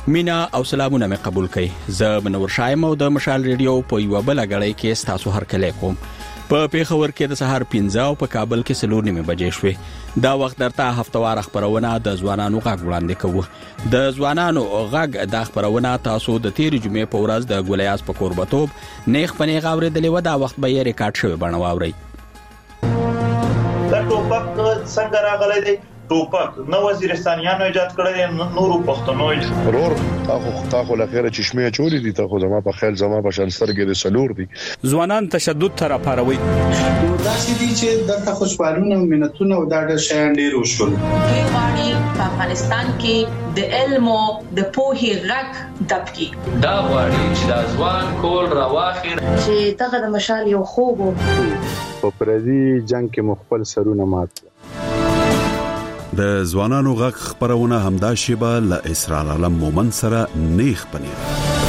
مینا او سلامونه مې قبول کړئ. زه منور شایم او د مشال ریډیو په یو بل غړی کې تاسو هر کله کوم. په پیښور کې د سهار 15 او په کابل کې 4:30 بجې شوې. دا وخت درته هفتوار خبرونه د ځوانانو غږ وړاندې کوو. د ځوانانو غږ د خبرونه تاسو د تیر جمعې په ورځ د ګولیاس په کوربتوب نیخ پنې غاورېدلې و. دا وخت به یې ریکارډ شوی بڼه واوري. دا ټوپک څنګه راغلی دی؟ ټوپک نو وزیرستانیانو ایجاد کړی، نورو پښتنو ضرور تاخو لخيره چشمه چولې دي. تاخو زما په خیال زما په شانسترګې د سلور دي. ځوانان تشدد تر اپاروي. دا چې دي چې د خوشحالونه او منتونه او دا د شیان ډیر وشول. غواړي په افغانستان کې د علم او د پوهې غږ دبکي. دا غواړي چې د ځوان کول راواخیر چې دغه د مشال یو خوب په پردي جنگ کې مخبل سرونه مات. د ځوانانو غږ خبرونه همدا شیبه ل اسرار علم مومن سره نیخ پنیر.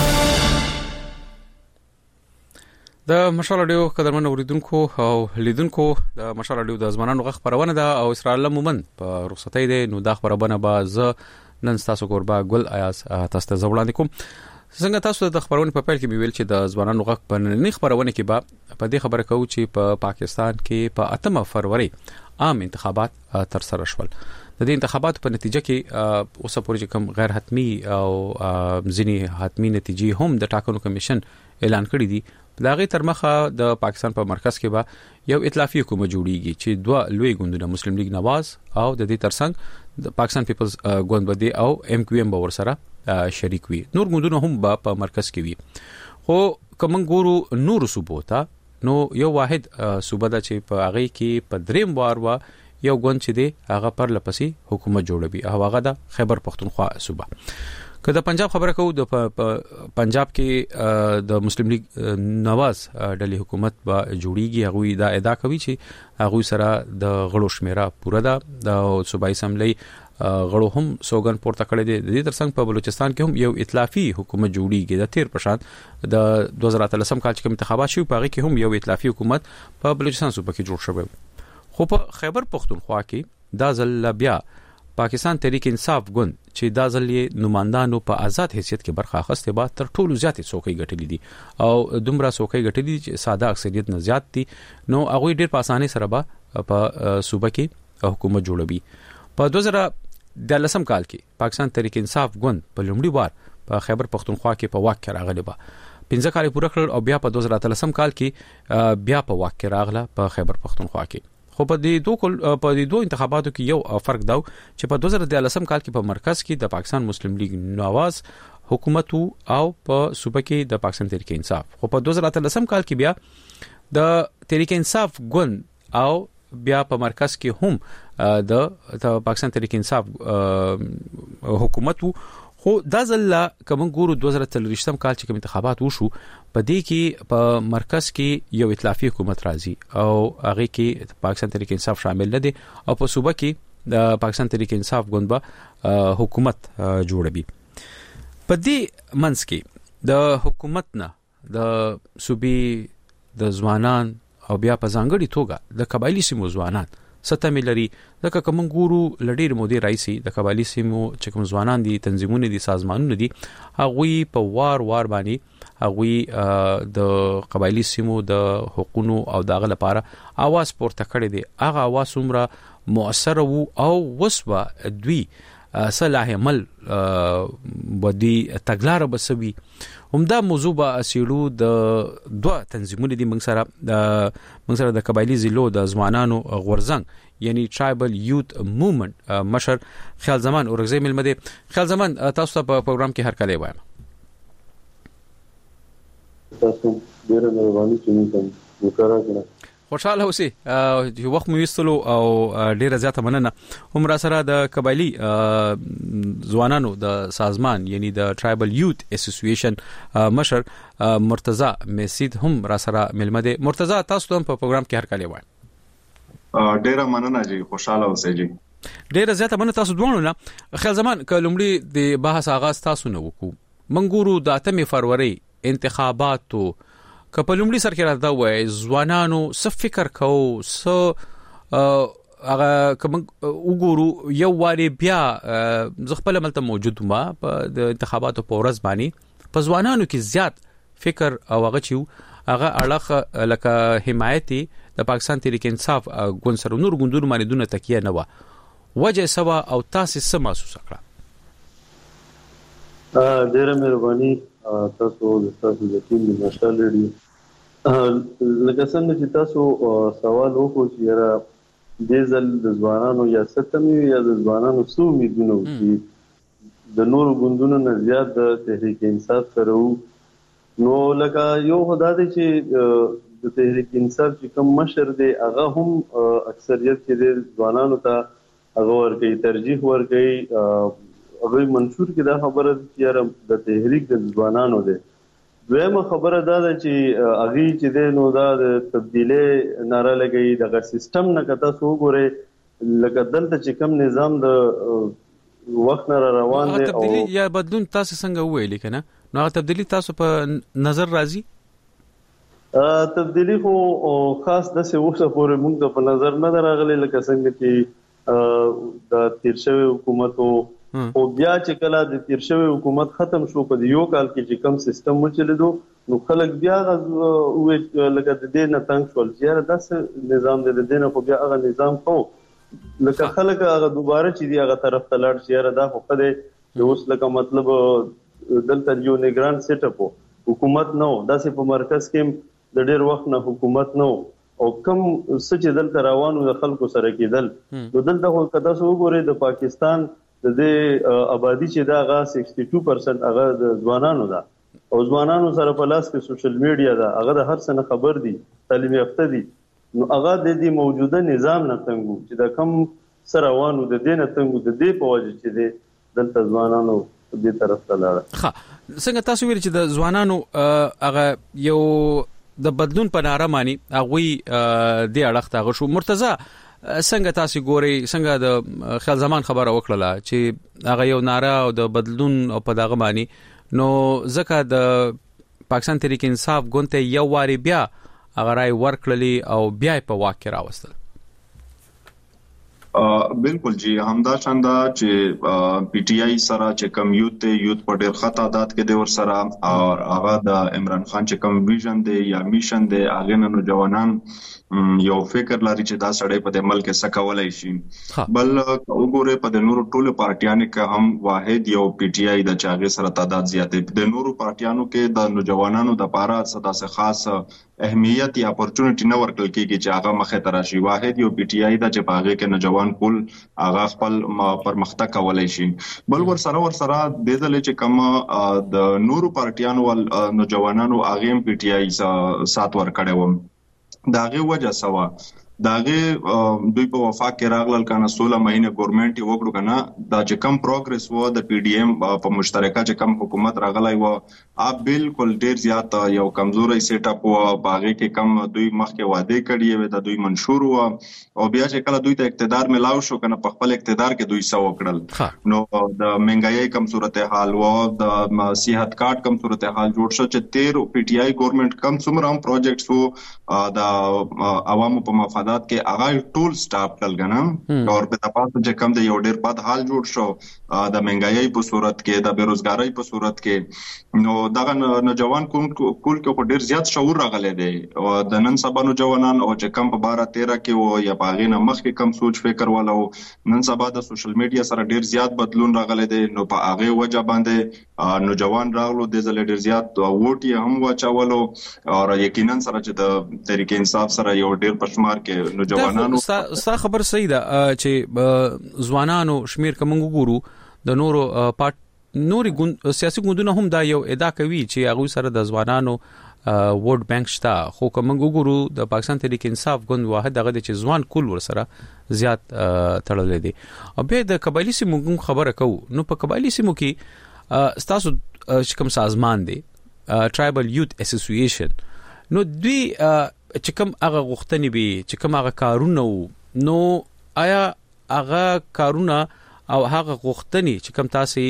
د مشال اډیو قدرمن اوریدونکو او لیدونکو د مشال اډیو د ځوانانو غږ خبرونه ده او اسرار علم مومن په رخصتۍ ده. نو دا خبرونه به ز نن تاسو قربا ګل ایاس تاسو ته زوړاندې کوم. څنګه تاسو د خبرونه په پیل کې ویل چې د ځوانانو غږ په نن خبرونه کې به په دې خبره کوو چې په پاکستان کې په 8 فروری عام انتخابات تر سره شول. د دې انتخاباتو په نتیجه کې اوسه پورې کوم غیر حتمی او ځینی حتمی نتیجې هم د ټاکنو کمیشن اعلان کړی دي. دا غي تر مخه د پاکستان په مرکز کې به یو ائتلافي حکومت جوړیږي چې دوه لوی ګوندونه مسلم لیگ نواز او د دې ترڅنګ د پاکستان پیپلز ګوند بده او ام کیو ام باور سره شریک وي. نور ګوندونه هم په مرکز کې وي. خو کوم ګورو نور صوبوتا نو یو واحد صوبه ده چې په هغه کې په دریم وار وا یو ګوند چې دی هغه پر لپسې حکومت جوړوي او هغه د خیبر پختونخوا صوبه. که د پنجاب خبره کوو د پنجاب کې د مسلم لیگ نواز ډلې حکومت به جوړیږي. هغه دا ادعا کوي چې هغه سره د غړو شمیره پوره ده. د صوبایي اسمبلی غړو هم سوګن پورته کړی دی. د دې ترڅنګ په بلوچستان کې هم یو ائتلافي حکومت جوړیږي. د تیر پرشان د 2013 کال چې انتخابات شوه په هغه کې هم یو ائتلافي حکومت په بلوچستان صوبه کې جوړ شوی. خو په خیبر پختونخوا کې دا ځل بیا پاکستان تحریک انصاف ګوند چې دا ځل یې نمائندانو په آزاد حیثیت کې برخه اخیسته به تر ټولو زیاتې څوکۍ ګټلې دي او دومره څوکۍ ګټلې چې ساده اکثریت نه زیات دي. نو هغه ډېر په اسانۍ سره به په صوبه کې حکومت جوړوي. په 2013 کال کې پاکستان تحریک انصاف ګوند په لومړي وار په خیبر پختونخوا کې په واک کې راغلی به 15 کال پوره کړ او بیا په 2013 کال کې بیا په واک کې راغله په خیبر پختونخوا کې. خو په دې دوه انتخاباتو کې یو فرق دا چې په 2013 کال کې په مرکز کې د پاکستان مسلم لیگ نواز حکومت او په صوبه کې د پاکستان تحریک انصاف. خو په 2013 کال کې بیا د تحریک انصاف ګوند او بیا په مرکز کې هم د پاکستان تحریک انصاف حکومت. خو دا ځل کوم ګورو 2023 کال چې کوم انتخابات وشو په دې کې په مرکز کې یو ائتلافي حکومت راځي او هغه کې پاکستان تحریک انصاف شامل نه دي او په صوبه کې د پاکستان تحریک انصاف ګوند به حکومت جوړوي. په دې منځ کې د حکومت نه د صوبې د ځوانان او بیا په ځانګړي توګه د قبایلی سیمو ځوانان ستامل لري. ځکه کوم ګورو لډیر مودي رئیسي د قبایلی سیمو چې کوم ځوانان دي تنظیمونه دي سازمانونه دي هغه په وار باندې هغه د قبایلی سیمو د حقوقو او دغه لپاره आवाज پورته کړی دي. هغه आवाज عمره مؤثر وو او وسوه دوی صلاح عمل ودی تګلار بسوي. همدا موضوع به اسیلو د دوه تنظیمونه دي موږ سره د قبایلی ضلعو د ځوانانو غورزنګ یعنی ټرایبل یوت موومنت مشر خیال زمان اورغزی ملمده. خیال زمان تاسو ته په پروګرام کې هر کله وایم. تاسو ډیره مهرباني کوم وکړه. خوشاله اوسئ. یو وخت مو وستلو او ډیره زیاته مننه. هم را سره د قبایلی ځوانانو د سازمان یعنی د ټرایبل یوت اسوسییشن مشر مرتضی مسید هم را سره ملمده. مرتضی تاسو هم په پروګرام کې هر کله وایم. ډیره مننه جی. خوشاله اوسئ جی. ډیره زیاته مننه تاسو دوه نه. خیال زمان کلمړي د بحث آغاز تاسو نه وکړو. منګورو د 8 فروری انتخاباتو کپلمړي سر کې راځي وای ځوانانو څه فکر کوو څه هغه کوم وګورو یو واری بیا زغپل ملته موجود ما په د انتخاباتو په ورځ باندې په ځوانانو کې زیات فکر او هغه چې هغه اړه لکه حمایتي د پاکستان تحریک انصاف ګوند سره نور ګوندونو باندې دونه تکیه نه و وجه سوا او تاسو څه محسوس کړه؟ ډیره مهرباني تاسو د ټیم د مشال لري لکه څنګه چې تاسو سوال وکړو چې را د ځل د ځوانانو یا ستمي یا د ځوانانو څو امیدونه چې د نورو ګوندونو نه زیات د تحریک انصاف سره نو لکه یو خدای دې چې د تحریک انصاف چې کوم مشر دی هغه هم اکثریت کې د ځوانانو ته هغه ورکوي ترجیح ورکوي هغه منشور کې دا خبره چې د تحریک د ځوانانو دی دویمه خبره دا ده چې هغه چې د نو دا د تبدیلی ناره لګي دغه سیستم نه کته سو ګوره لکه دلته چې کوم نظام د وخت نه روان دی او تبدیلی یا بدلون تاسو څنګه ویل کنه نو تبدیلی تاسو په نظر راځي تبدیلی خو خاص د څه وخت پورې موږ ته په نظر نه راغلی لکه څنګه چې د تیر شوی حکومت او بیا چې کله د تیر شوی حکومت ختم شو په یو کال کې چې کوم سیستم وچلیدو نو خلک بیا وې لکه د دې نه تنګ شول چې داسې نظام د دې نه خو بیا هغه نظام خو لکه خلک هغه دوباره چې دی هغه طرف ته لاړ چې دا خو خدای اوس لکه مطلب دلته یو نگران سیټ اپ حکومت نو داسې په مرکز کې د ډېر وخت نه حکومت نو او کوم څه دلته روانو د خلکو سره کېدل نو دلته خو کدا سو وګورئ د پاکستان د دې آبادی چې دا هغه 62% هغه د ځوانانو ده او ځوانانو سره په لاس کې سوشل میډیا ده هغه د هر څه نه خبر دي تعلیم یافته دي نو هغه د دې موجوده نظام نه تنګو چې دا کم سره روانو د دې نه تنګو د دې په وجه چې دلته ځوانانو دې طرف ته لاړ ها څنګه تاسو ویل چې د ځوانانو هغه یو د بدلون په ناره مانی هغه د اړخ ته شو مرتضی څنګه تاسو ګوري څنګه د خیال زمان خبره وکړه چې هغه یو ناره او د بدلون او په دغه معنی نو ځکه د پاکستان تحریک انصاف ګوند یو واری بیا هغه راي ورکړلی او بیا په واقع راوستل بالکل جی همدا شاندا چې پی ټی آی سره چې کم یوت په ډېر خطا عادت کې د ور سره او هغه د عمران خان چې کم ویژن دی یا میشن دی هغه نن جوانان یو فکر لري چې دا سړی په د ملک څخه کولای شي بل وګوره په د نورو ټولو پارټیانو کې هم واحد یو پی ټی آی د چاغه سره تعداد زیات دی د نورو پارټیانو کې د نوجوانانو د پاره څه خاص اهمیت یا اپورچونټی نه ورکړل کېږي چې هغه مخه تر شي واحد یو پی ټی آی د چې پاغه کې نوجوان کول هغه خپل پرمختګ کولای شي بل ور سره د دې چې کوم د نورو پارټیانو ول نوجوانانو هغه پی ټی آی سات ور کړو داغه وجه سوا داغه دوی په وفاق کې راغلل کنه 16 مهینه ګورنمنت یې وکړو کنه دا چې کم پروګرس و د پی ډی ایم په مشترکه چې کم حکومت راغلی و اب بالکل ډیر زیات یو کمزوري سیټ اپ و باغې کې کم دوی مخکې وعده کړی و د دوی منشور و او بیا چې کله دوی ته اقتدار ملاو شو کنه په خپل اقتدار کې دوی سو وکړل نو د مهنګای کم صورتحال و د صحت کارت کم صورتحال جوړ شو چې 13 پی ټی آی ګورنمنت کم څومره هم پروجیکټس وو د عوامو په مفادات کې هغه ټول سټاپ کړل غنم او په تاسو چې کم د یو ډیر بد حال جوړ شو د مهنګای په صورت کې د بیروزګاری په صورت کې نو دغه نوجوان کول کې ډیر زیات شعور راغلی دی او د نن سبا نوجوانان او چې کم په 12-13 کې او یا باغینه مخ کې کم سوچ فکر والو نن سبا د سوشل میډیا سره ډیر زیات بدلون راغلی دی نو په هغه وجه باندې نوجوان راغلو د زل ډیر زیات ووټ یې هم واچولو او یقینا سره چې د تحریک انصاف سره یو ډیر پښمار کې نوجوانانو ستا خبر صحیح ده چې ځوانانو شمیر کوم ګورو د نورو نوري سیاسي ګوندونه هم دا یو ادعا کوي چې هغه سره د ځوانانو ووټ بانک شته خو کوم ګورو د پاکستان تحریک انصاف ګوند واحد دغه چې ځوان کول ور سره زیات تړلې دي او به د قبایلی سیمو خبره کو نو په قبایلی سیمو کې تاسو چې کوم سازمان دی ټرایبل یوت اسوسییشن نو دوی چې کوم هغه غوښتنې به چې کوم هغه کارونه نو آیا هغه کارونه او هغه غوښتنې چې کوم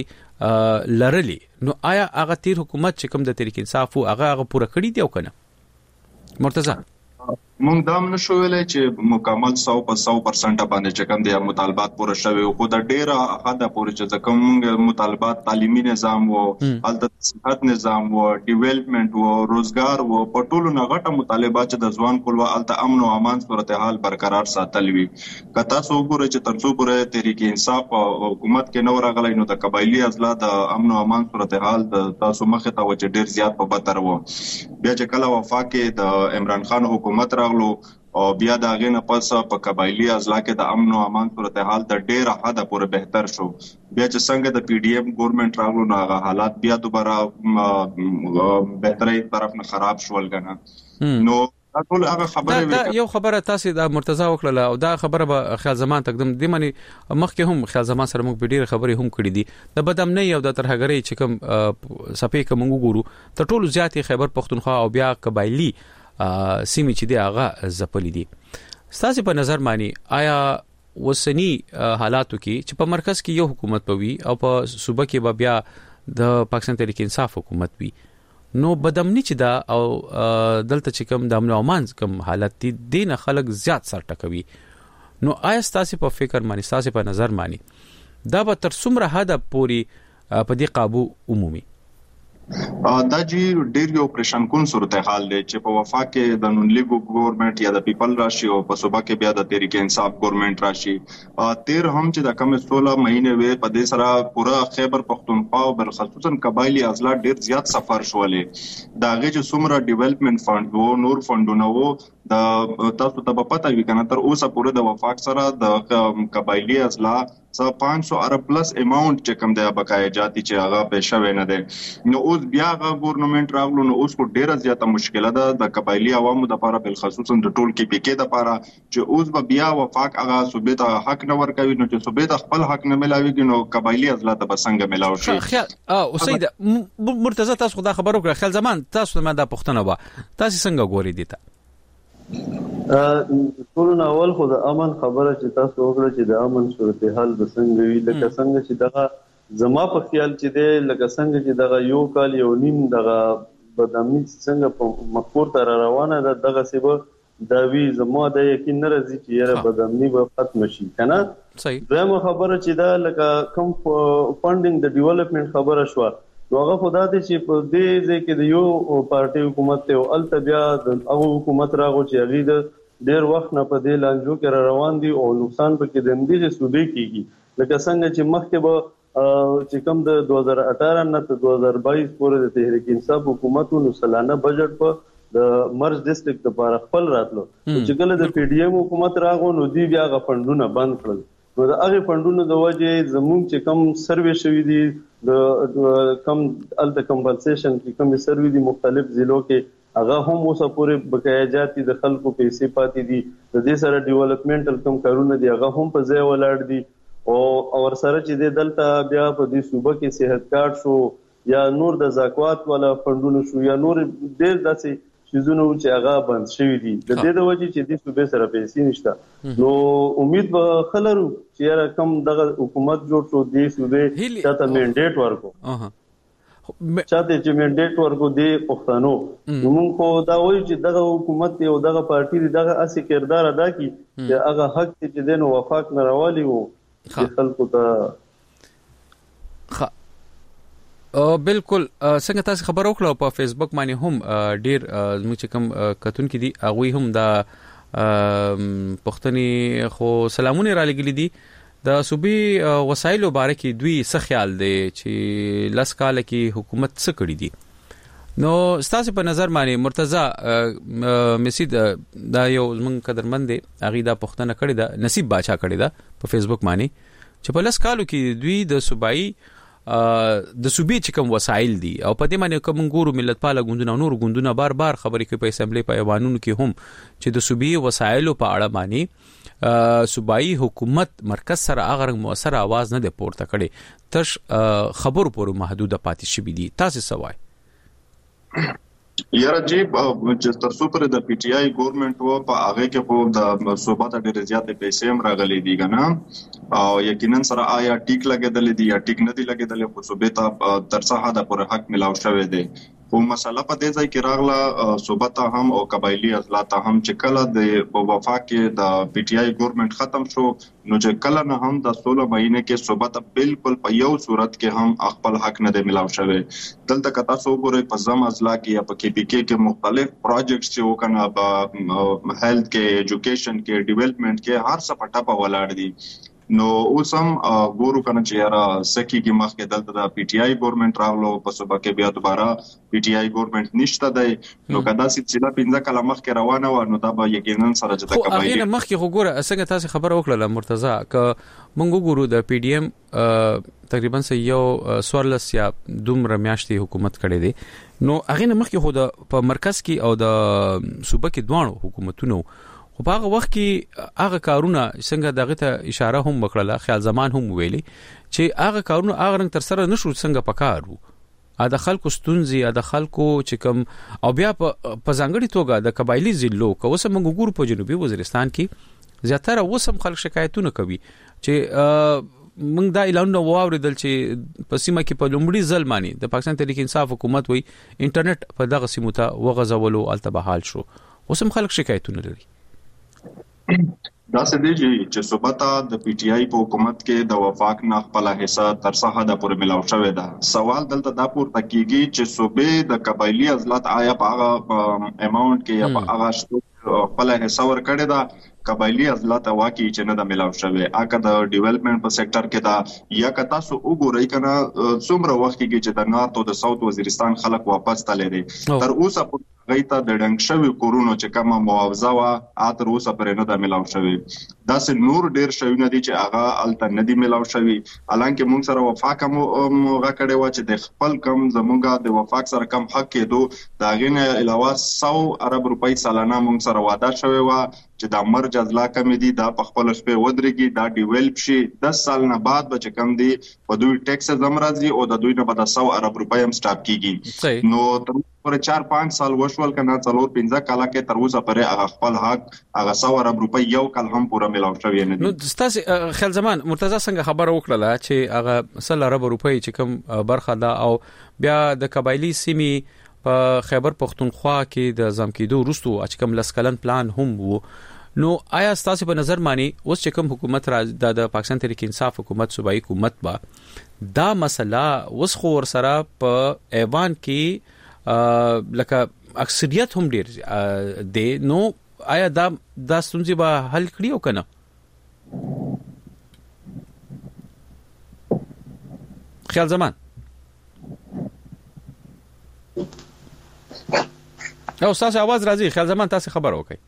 تاسو لرلي نو آیا هغه تیر حکومت چې کوم د تحریک انصاف او هغه پوره کړی دی او کنه مرتضی مونږ دا هم نشو ویلای چې مکمل 100% باندې چې کوم د مطالبات پوره شوي خو د ډیره حد پورې چې کوم مونږ مطالبات تعلیمي نظام وو الته صحت نظام وو ډیولپمنٹ وو روزګار وو په ټولو نغټه مطالبات چې د ځوان کول الته امن او امان صورتحال برقرار ساتل وي کته سو ګوره چې ترڅو پورې تحریک انصاف حکومت کې نو راغلی نو د قبایلی اضلاع د امن او امان صورتحال د تاسو مخه ته و چې ډیر زیات په بدتر وو بیا چې کله وفاق کې د عمران خان حکومت راغلو او بیا دا غینه پس په قبایلی اضلاع کې د امن او امان صورتحال د ډیر حد پورې بهتر شو بیا چې څنګه د پی ډی ایم ګورنمنت راغلو نو هغه حالات بیا دوباره بهتري طرف نه خراب شول غنه نو ټول هغه خبره دا یو خبره تاسو د مرتضی وکړه او دا خبره به خیال زمان تقدم دی منی مخکې هم خیال زمان سره موږ ډیره خبرې هم کړې دي د بدامنۍ او د ترهګرۍ چې کوم صفې کوم وګورو ته ټولو زیاتې خیبر پختونخوا او بیا قبایلی سیمې چې دی هغه زپلې دي تاسو په نظر مانی آیا وسنی حالاتو کې چې په مرکز کې یو حکومت پوي او په صوبه کې به بیا د پاکستان تحریک انصاف حکومت وي نو بدامنی چې دا او دلته چې کوم د امن او امان کوم حالت دي دین خلک زیات سر ټکوي نو آیا تاسو په فکر مانی تاسو په نظر مانی دا به تر څومره حد پوری په دې قابو عمومي دا جی ډیر یو پریشان کون صورتحال دی چې په وفاق کې د نون لیګ ګورنمنت یا د پیپل راشي او په صوبه کې بیا د تحریک انصاف ګورنمنت راشي تیر هم چې د کم 16 مهینه وې په دې سره پورا خیبر پختونخوا او خصوصا قبایلی اضلاع ډیر زیات سفر شولې دا غي چې څومره ډیولپمنٹ فند وو نور فندونه وو د تاسو ته په پته وی کنه تر اوسه پورې د وفاق سره د قبایلی اضلاع 500 ارب پلس اماونٹ چې کوم د بقای جاتی چې هغه پېښه ونه ده نو اوس بیا غو ګورنمنت راغلو نو اوس کو ډیره زیاته مشکله ده د قبایلی عوامو د لپاره بل خصوصا د ټول کې پی کې د لپاره چې اوس به بیا وفاق هغه صوبې ته حق نه ورکوي نو چې صوبې ته خپل حق نه ملاويږي نو قبایلی اضلاع ته بسنګ ملاوي شي او سید مرتضی تاسو خدای خبر وکړه خل زمان تاسو ما د پښتنه و تاسو څنګه ګوري دي ته ټول اول خو د امن خبره چې تاسو وکړه چې د امن صورتحال د څنګه وی لکه څنګه چې دغه زما په خیال چې د لکه څنګه چې دغه یو کال یو نیم دغه بدامنی څنګه په مخور تر روانه ده دغه سبب دا وی زما د یقین نه راځي چې یاره بدامنی به ختم شي کنه صحیح دغه خبره چې دا لکه کم فندینګ د ډیولپمنٹ خبره شو هغه خدای دې چې په دې ځکه د یو پارټي حکومت ته او التبیا د هغه حکومت راغو چې هغه د ډیر وخت نه په دې لانجو کې روان دي او نقصان پکې د دې صوبې کېږي لکه څنګه چې مخکې به چې کوم د 2018 نه تر 2022 پورې د تحریک انصاف حکومتونو سلانه بجټ په د مرز ډیسټریکټ لپاره خپل راتلو چې کله د پی ډی ایم حکومت راغو نو دی بیا غ فندونه بند کړل نو د هغه فندونو د وجه زموږ چې کم سروې شوې دي د کم الته کمپنسیشن کې کم سروې دي مختلف ضلعو کې هغه هم اوسه پورې بقایا جاتي د خلکو پیسې پاتې دي د دې سره ډیولپمنټل کم کارونه دي هغه هم په ځای ولاړ دي او سره چې د دلته بیا په دې صوبه کې صحت کارت شو یا نور د زکوات ولا فندونه شو یا نور ډېر داسې چیزونه چې هغه بند شوی دي د دې د وجې چې د صوبې سره پیسې نشته نو امید به خلرو چې کم دغه حکومت جوړ شو د صوبې چاته منډیټ ورکو چاته چې منډیټ ورکو د پښتنو موږ خو دا وایو چې دغه حکومت او دغه پارټي دغه اسی کردار ادا کی چې هغه حق چې دنه وفاق نه راوالي وو خلکو ته بالکل څنګه تاسو خبر وکړو په فیسبوک باندې هم ډیر موږ چې کوم کتون کې دي هغه هم د پښتني خو سلامونه را لګلې دي د صوبې وسایلو باره کې دوی څه خیال دی چې لاس کال کې حکومت څه کړی دي نو تاسو په نظر باندې مرتضی مسید دا یو زمون قدرمن دی هغه دا پښتنه کړی دا نصیب باچا کړی دا په فیسبوک باندې چې په لاس کالو کې دوی د صوبایي د صوبې چې کوم وسایل دي او په دې باندې کوم ګورو ملت پاله غوندونه نور غوندونه بار بار خبرې کوي په اسمبلی په ایوانونو کې هم چې د صوبې وسایلو په اړه باندې صوبایي حکومت مرکز سره هغه موثر आवाज نه دی پورته کړي تش خبر پورې محدوده پاتې شوی دي تاسو سوای یاره جی چې تاسو پر د پی ټی آی ګورنمنت وو په هغه کې په د صوبه ته ډېر زیات پیسې هم راغلي دي کنه او یقینا سره آیا ټیک لګیدل دي یا ټیک نه دي لګیدل خو صوبه ته تر څه حد پر حق ملاو شوی دی او مسله په دې ځای کې راغله صوبه ته هم او قبایلی اضلاع ته هم چې کله د وفاق کې د پی ټی آی ګورنمنت ختم شو نو چې کله نه هم د 16 مهینه کې صوبه ته بالکل په یو صورت کې هم خپل حق نه دی ملاو شوی. دلته کتا سو ګورې په زم اضلاع کې یا په کې پی کې مختلف پروجیکټس چې وکنه په هیلث کې ایجوکیشن کې ډیولپمنٹ کې هر څه په ټاپه ولاړ دي. نو اوس هم ګورو کنه چې یاره سکی کې مخکې دلته د پی ټی آی ګورنمنت راغلو په صوبه کې بیا دوباره پی ټی آی ګورنمنت نشته دی نو کدا چې 15 کاله مخکې روانه و نو دا به یقینا سره چې د قبایلی هغه مخکې خو ګوره څنګه تاسو خبر وکړه مرتضی ک مونږ ګورو د پی ډی ایم تقریبا یو سوارلس یا دومره میاشتې حکومت کړي دي نو هغه مخکې خو په مرکز کې او د صوبه کې دوه حکومتونو خو په هغه وخت کې هغه کارونه څنګه دغه ته اشاره هم وکړه خیال زمان هم ویلي چې هغه کارونه هغه رنګ تر سره نشو څنګه پکارو ا د خلکو ستونزي ا د خلکو چې کوم او بیا په ځانګړي توګه د قبایلی ضلعو کو وسه موږ ګورو په جنوبي وزیرستان کې زیاتره وسم خلک شکایتونه کوي چې موږ دا اعلان نو واوریدل چې په سیمه کې په لومړي ځل مانی د پاکستان تحریک انصاف حکومت وی انټرنیټ په دغه سیمه ته وغځولو التبحال شو وسم خلک شکایتونه لري. دا څه دی چې صوبه ته د پی ټی آی په حکومت کې د وفاق نه خپل حصہ تر څه حد پورې ملاو شوی دا سوال دلته دا پورته کیږي چې صوبې د قبایلی اضلاع آیا په هغه اماونت کې یا په هغه خپل حصہ ور کړی دا قبایلی اضلاع ته واقعي چې نه د ملاو شوی اګه د ډیولپمنٹ په سېکټر کې دا یا کتا سو وګورئ کنه څومره وخت کې چې د نارت او د ساوث وزیرستان خلک واپس تللی دي تر اوسه غیته د ډنګ شوی کورونو چې کومه معاوضه وا اتر اوسه پرې نه د ملاو شوی دا سه نور ډیر شوی نه دي چې هغه الته نه دي ملاو شوی الانکه موږ سره وفاق موږ کړي و چې د خپل کم زمونږه د وفاق سره کم حق کېدو دا غینه علاوه 100 ارب روپۍ سالانه موږ سره وعده شوی و چې د مرج اضلاع کم دي دا په خپل شپه ودرېږي دا ډیولپ شي 10 سال نه بعد به کم دي په دوی ټیکس زمرازي او د دوی نه به 100 ارب روپۍ هم سٹاپ کیږي نو پر 4-5 سال وشول کنه 4-15 کاله کې تر اوسه پرې هغه خپل حق هغه 100 ارب روپۍ یو کال هم پورا ملاو شوی نه دي. نو تاسو خیال زمان مرتضی څنګه خبر وکړه چې هغه 100 ارب روپۍ چې کوم برخه ده او بیا د قبایلی سیمي په خیبر پختونخوا کې د ځم کېدو وروسته چې کوم لسکلن پلان هم وو نو آیا تاسو په نظر مانی اوس چې کوم حکومت د پاکستان تحریک انصاف حکومت صوبایي حکومت با دا مسله اوس خو ور سره په ایوان کې لکه اکثریت هم ډیر دی نو آیا دا ستونزې به حل کړي او کنه خیال زمان او تاسو आवाज راځي خیال زمان تاسو خبر وکړئ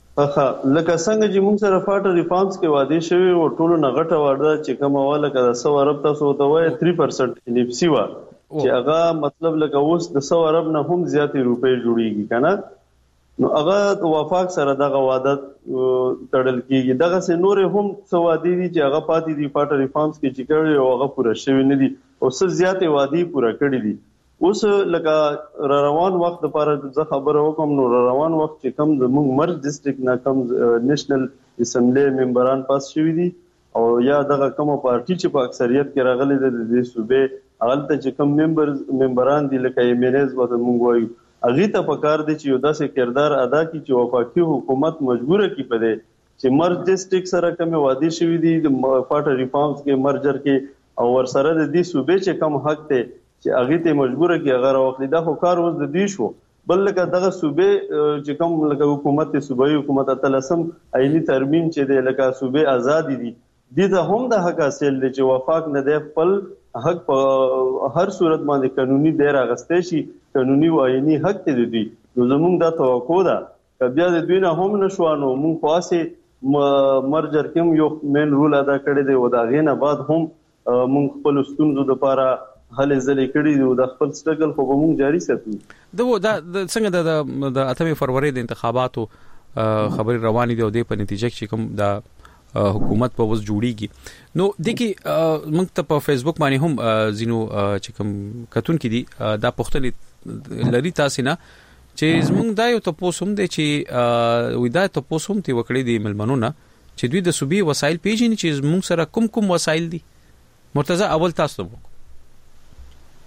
لکه څنګه چې موږ سره فاټر ریفارمز کې وعده شوی او ټولو نغټه وعده چې کومه واله کده 100 ارب تاسو ته وای 3% انفسی وا چې هغه مطلب لکه اوس د 100 ارب نه هم زیاتې روپۍ جوړیږي کنه نو هغه وفاق سره دغه وعده تړل کیږي دغه سه نور هم څه وعده دي چې هغه پاتې دي فاټر ریفارمز کې چې کړي او هغه پوره شوی نه دي او څه زیاتې وعده پوره کړې دي اوس لکه روان وخت لپاره زه خبره وکم نو روان وخت چې کم زموږ مرج ډیسټریکټ نه کم نېشنل اسمبلی ممبران پاس شوی دي او یا دغه کومه پارټي چې په اکثریت کې راغلي د دې صوبې هغه چې کم ممبران دي لکه ایمنز وته مونږ وایو هغه ته پکار دي چې یو داسې کردار ادا کړي چې وفاقي حکومت مجبوره کړي پدې چې مرج ډیسټریکټ سره کوم وعده شوی دي د فاټر ریفارمز کې مرجر کې او ور سره د دې صوبې چې کم حق ته چې هغه ته مجبوره کړي هغه راوخلی دا خو کار اوس د دې شو بل لکه دغه صوبې چې کوم لکه حکومت صوبایي حکومت تلسم عیني ترمیم چې د لکه صوبې آزادي دي د هم د حق حاصل دي چې وفاق نه دی خپل حق په هر صورت باندې قانوني دیر اغستې شي قانوني و عیني حق ته دي نو زموږ دا توقع ده کبیا د دوی نه هم نشوانو مونږ خاصه مرجر کوم یو مین رول ادا کړی دی او دا غینه بعد هم مونږ خپل ستونزو لپاره هلې ځلې کړي دي او د خپل سټرګل خو به مونږ جاري ساتو دا څنګه د 8 فروری د انتخاباتو خبري روانې دي او د په نتیجه کې کوم د حکومت په وس جوړیږي نو دغه موږ ته په فیسبوک باندې هم زینو چې کوم کتون کې دي دا پښتني لري تاسو نه چې زموږ دا یو تاسو هم دي چې وې دا تاسو هم تی وکړې دي ملمنونه چې دوی د صوبې وسایل پیژني چې زموږ سره کوم وسایل دي مرتضی اول تاسو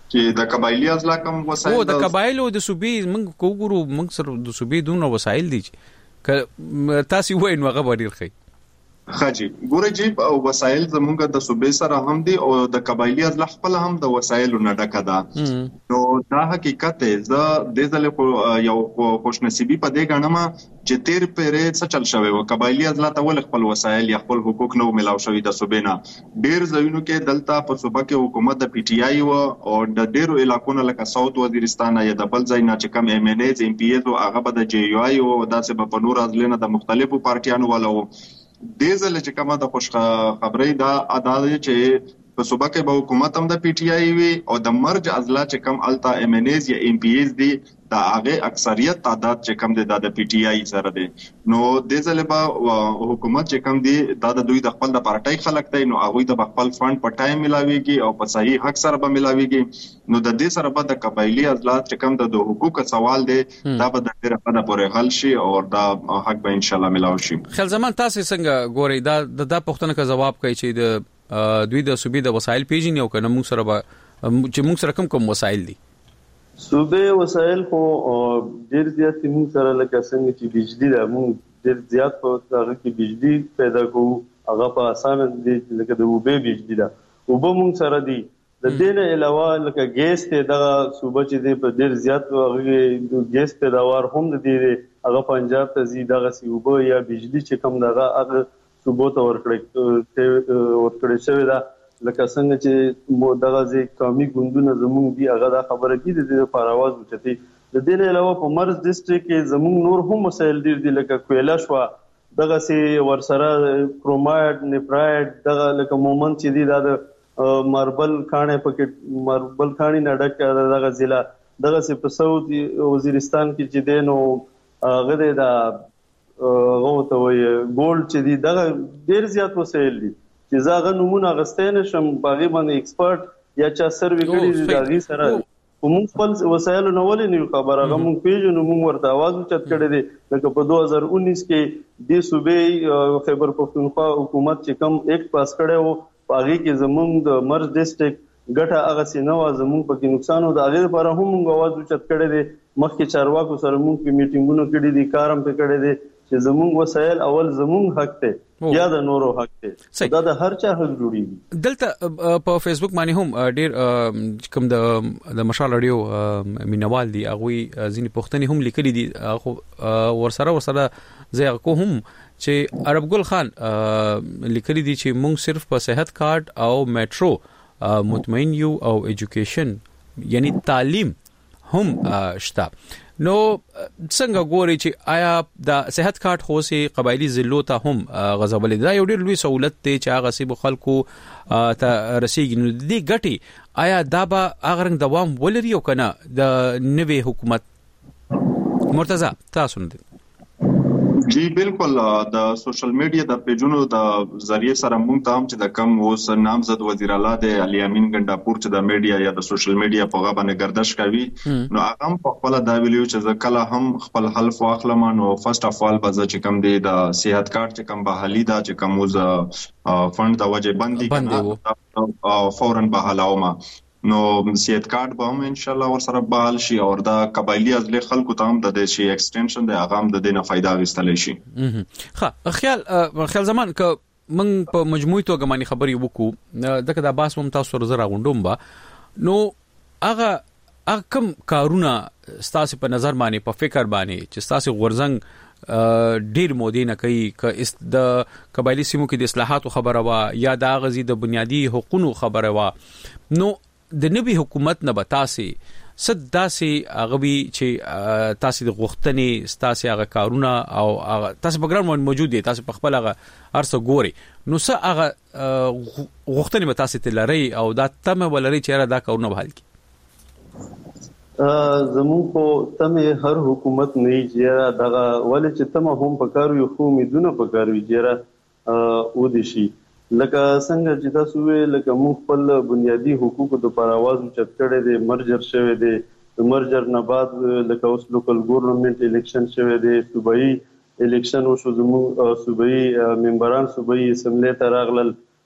چې د قبایلی اضلاع کوم وسایل د قبایلو د صوبې موږ کوګورو موږ سره د صوبې دونه وسایل دي چې تاسو وایي نو هغه ډیر ښه خاجي ګوره جی وسایل زمونږ د صوبې سره هم دي او د قبایلی اضلاع خپل هم د وسایلو نه ډکه ده نو دا حقیقت زه د ځل یو خوشنصیبي په دې غنمه چې تیر پیره څه چل شوی و قبایلی اضلاع ته ول خپل وسایل یا خپل حقوق نو ملاو شوی د صوبې نه ډیر ځایونو کې دلته په صوبه کې حکومت د پی ټی آی او د ډیرو علاقونو لکه ساوث وزیرستان یا د بل ځای نه چې کم ایم ان ایز ام پی ایز او هغه به د جی یو آی او داسې په نور ازلنه د مختلفو پارټیانو ولو دیزل چې کومه د خوش خبرې دا ادا چې په صوبه کې به حکومت هم د پی ټی آی وي او د مرج اضلاع چې کم التا ام ان ایز یا ام پی ایز دي دا هغه اکثریت تعداد چې کم دي د پی ټی آی سره دي نو دیزل به حکومت چې کم دي د دوی د خپل د پارټای خلک دی نو هغه د خپل فند په ټایم ملاويږي او په صحیح حق سره به ملاويږي نو د دې سره به د قبایلی اضلاع چې کم د حقوق سوال دی دا به د ډیره په پورې حل شي او دا حق به ان شاء الله ملاوي شي خل زمان تاسو څنګه ګورئ دا پښتنه کا جواب کوي چې د دوی د صوبې د وسایل پیژنې او کنه موږ سره چې موږ سره کوم وسایل دي صوبې وسایل خو ډیر زیات موږ سره لکه څنګه چې بجلی دا موږ ډیر زیات په هغه کې بجلی پیدا کوو هغه په اسانه دي لکه د وبې بجلی دا وبو موږ سره دي د دې نه علاوه لکه ګیس ته دا صوبې چې دی په ډیر زیات هغه ګیس پیداوار هم دي هغه پنجاب ته زی دغه وبو یا بجلی چې کم دغه هغه صوبې ته ورکړی شوی دا لکه څنګه چې دغه ځای قومي ګوندونه زموږ دی هغه دا خبره کیږي د لپاره आवाज وچتي د دې نه علاوه په مرز ډیسټریکټ کې زموږ نور هم مسایل دي لکه کویلا شو دغه سي ورسره کرومایډ نیپرایډ دغه لکه مومن چې دی دا ماربل خانه پکې ماربل خاني نډک دغه ضلع دغه سي په سعود وزیرستان کې چې دینو غره دا غوته وي ګولډ چې دی دغه ډیر زیات وسایل دي چې زاغه نمونه غستین شم باغی باندې ایکسپرت یا چا سروي کړی دی داغي سره موږ خپل وسایل نو ولې نه خبره هغه موږ پیژنو موږ ورته आवाज وچت کړی دی لکه په 2019 کې د صوبې خیبر پختونخوا حکومت چې کم ایکټ پاس کړی وو باغی کې زموږ د مرز ډیسټریکټ ګټه هغه سينو زموږ په کې نقصان او د هغه لپاره هم موږ आवाज وچت کړی دی مخکې چارواکو سره موږ په میټینګونو کړی دي کارم په کړی دی چې زموږ وسایل اول زموږ حق ته یا د نورو حق ته دا د هر چا حق جوړیږي دلته په فیسبوک باندې هم ډیر کوم د مشال رادیو مینوال دي هغه ځینې پښتني هم لیکلي دي ورسره زه کو هم چې عرب ګل خان لیکلي دي چې موږ صرف په صحت کارت او میټرو مطمئن یو او ایجوکیشن یعنی تعلیم هم شته نو څنګه ګوري چې آیا د صحت کارت خو سي قبایلی ضلعو ته هم غزبلې دا یو ډېر لوی سہولت دی چې هغه سي خلکو ته رسیږي نو دې ګټي آیا دا به هغه رنګ دوام ولري او کنه د نوې حکومت مرتضی تاسو نه جی بالکل د سوشل میډیا د پیجونو د ذریعہ سره مونږ ته هم چې د کم اوس نامزد وزیر اعلی د علي امین ګنداپور چې د میډیا یا د سوشل میډیا په غو باندې گردش کوي نو هغه هم په خپل دا ویلو چې کله هم خپل حلف واخلم نو فرست اف ال بز چې کم دی د صحت کارت چې کم بحالي دا چې کم اوس فند د وجه بندي فورن بحالاوما نو صحت کارت به هم ان شاء الله ور سره بحال شي او دا قبایلی ازله خلکو ته هم د شي ایکسټنشن د هغه هم د دینه फायदा غوښتل شي ښه خیال زمان ک من په مجموعي توګه باندې خبري وکړو دغه د باس مم تاسو سره راغونډوم با نو هغه کم کارونه ستاسو په نظر باندې په فکر باندې چې ستاسو غورزنګ ډیر مودینه کوي ک د قبایلی سیمو کې د اصلاحاتو خبره وا یا د غزي د بنیادی حقوقو خبره وا نو د نبی حکومت نه بتاسي صد داسي غوي چې تاسو د غوښتنې تاسو هغه کارونه او تاسو پروګرام موجود دي تاسو په خپل هغه ارسه ګوري نو څه هغه غوښتنې به تاسو ته لري او دا تمه ولري چې دا کارونه بحال کی زمون کو تمه هر حکومت نه چې دغه ولې چې تمه هم پکارو یو خو امیدونه پکارو چې و دي شي لکه څنګه چې تاسو ویل لکه موږ خپل بنیادی حقوقو د پر आवाज چت کړي دي مرجر شوی دی د مرجر نه بعد لکه اوس لوکل ګورنمنت الیکشن شوی دی صوبایي الیکشن او شو زموږ صوبایي ممبران صوبایي اسمبلی ته راغلل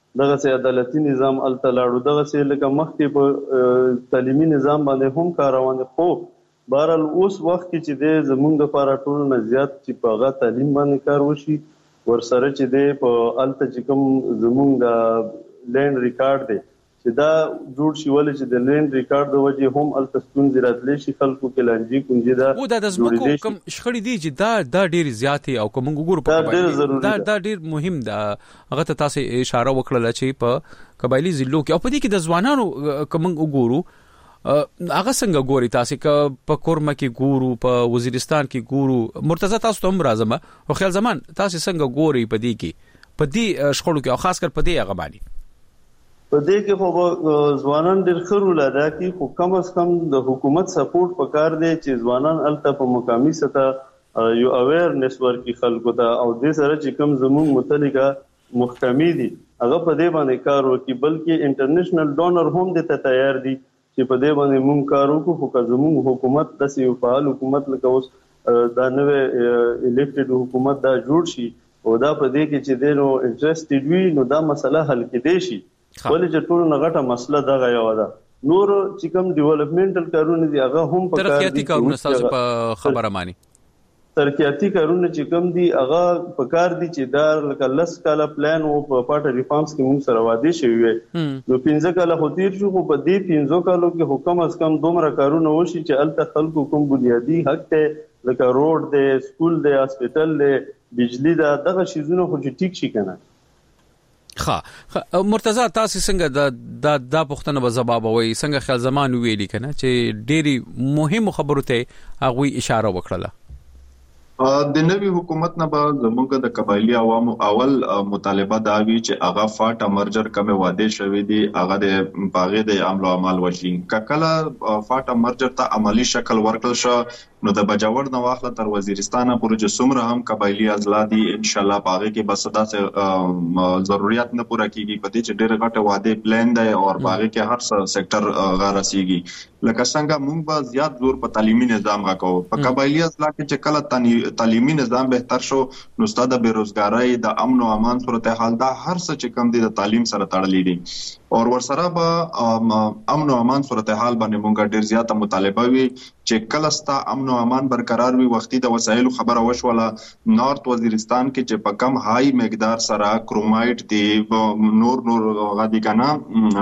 دغه سي عدالتي نظام الته لاړو، دغه سي لکه مخکې په تعلیمي نظام باندې هم کار روان دي. خو بهرحال اوس وخت کې چې دی زمونږ لپاره ټولو نه زیات چې په هغه تعلیم باندې کار وشي، ورسره چې دی په الته چې کوم زمونږ د لینډ ریکارډ دی چې دا جوړ شي، ولې چې د لینډ ریکارډ د وجې هم الته ستونزې راتلی شي، خلکو کې لانجې کونجې دا او د ځمکو کوم شخړې دي چې دا ډېرې زیاتې او کوم ګورو په دا ډېر مهم ده. هغه ته تاسو اشاره وکړه چې په قبایلی ضلعو کې او په دې کې د ځوانانو کوم وګورو هغه څنګه ګوري تاسو ک په کورمه کې ګورو، په وزیرستان کې ګورو، مرتضی تاسو ته هم راځم او خیال زمان تاسو څنګه ګوري په دې کې په دې شخړو کې او خاص کر په دې هغه باندې په دې کې خو ځوانان ډېر ښه رول ادا کوي، خو کم از کم د حکومت سپورټ پکار دی چې ځوانان الته په مقامي سطح یو اویرنس ورکړي خلکو ته، او دې سره چې کوم زموږ متعلقه محکمې دي هغه په دې باندې کار وکړي، بلکې انټرنیشنل ډونر هم دې ته تیار دي چې په دې باندې موږ کار وکړو. خو که زموږ حکومت داسې یو فعال حکومت لکه اوس دا نوې الیکټډ حکومت دا جوړ شي او دا په دې کې چې دی نو انټرسټډ وي، نو دا مسله حل کېدی شي. ولې چې ټول نه غټه مسله دغه یو ده. نور چې کوم ډیولپمنټل کارونه دي هغه هم په کار دي، ترقیاتي کارونه تاسو په خبره مانی ترقیاتي کارونه چې کوم دي هغه په کار دي چې دا لکه لس کاله پلان او په پارټ ریفارمز کې موږ سره وعده شوی وي، نو 15 کاله خو تیر شو، خو په دې 15 کالو کې حکم از کم دومره کارونه وشي چې الته خلکو کوم بنیادی حق ته لکه روډ دی، سکول دی، هسپټل دی، بجلی دا دغه شیزونه خو چې ټیک شي کنه. مرتضی تاسو څنګه دا پوښتنه به جوابوي، څنګه خیال زمان ویلي کنه چې ډېری مهم خبرو ته هغه اشاره وکړه. د نوي حکومت نه به زموږ د قبایلی عوامو اول مطالبه دا وی چې هغه فاټ مرجر کوم وعده شوی دی هغه د باغې د عمل او عمل وشي. کله فاټ مرجر ته عملی شکل ورکړل شو نو د بجاور نه واخله تر وزیرستانه پورې چې څومره هم قبایلی اضلاع دي ان شاء الله باغې کې بس داسې ضرورت نه پوره کیږي، په دې چې ډېر غټه وعده پلان دی او باغې کې هر سېکټر غارسيږي. لکه څنګه موږ به زیات زور په تعلیمي نظام راکوو، په قبایلی اضلاع کې چې کله تعلیمي نظام بهتر شو نو ستاسو د بیروزګاری، د امن او امان صورتحال دا هر څه چې کم دي د تعلیم سره تړلې دي او ورسره به امن او امان صورتحال باندې موږ ډېر زیاته مطالبه وی چې کله ستا امن او امان برقرار وي. وختي د وسایلو خبره وشوله، نارت وزیرستان کې چې په کم هاي مقدار سره کرومایټ دی، نور غادي کنه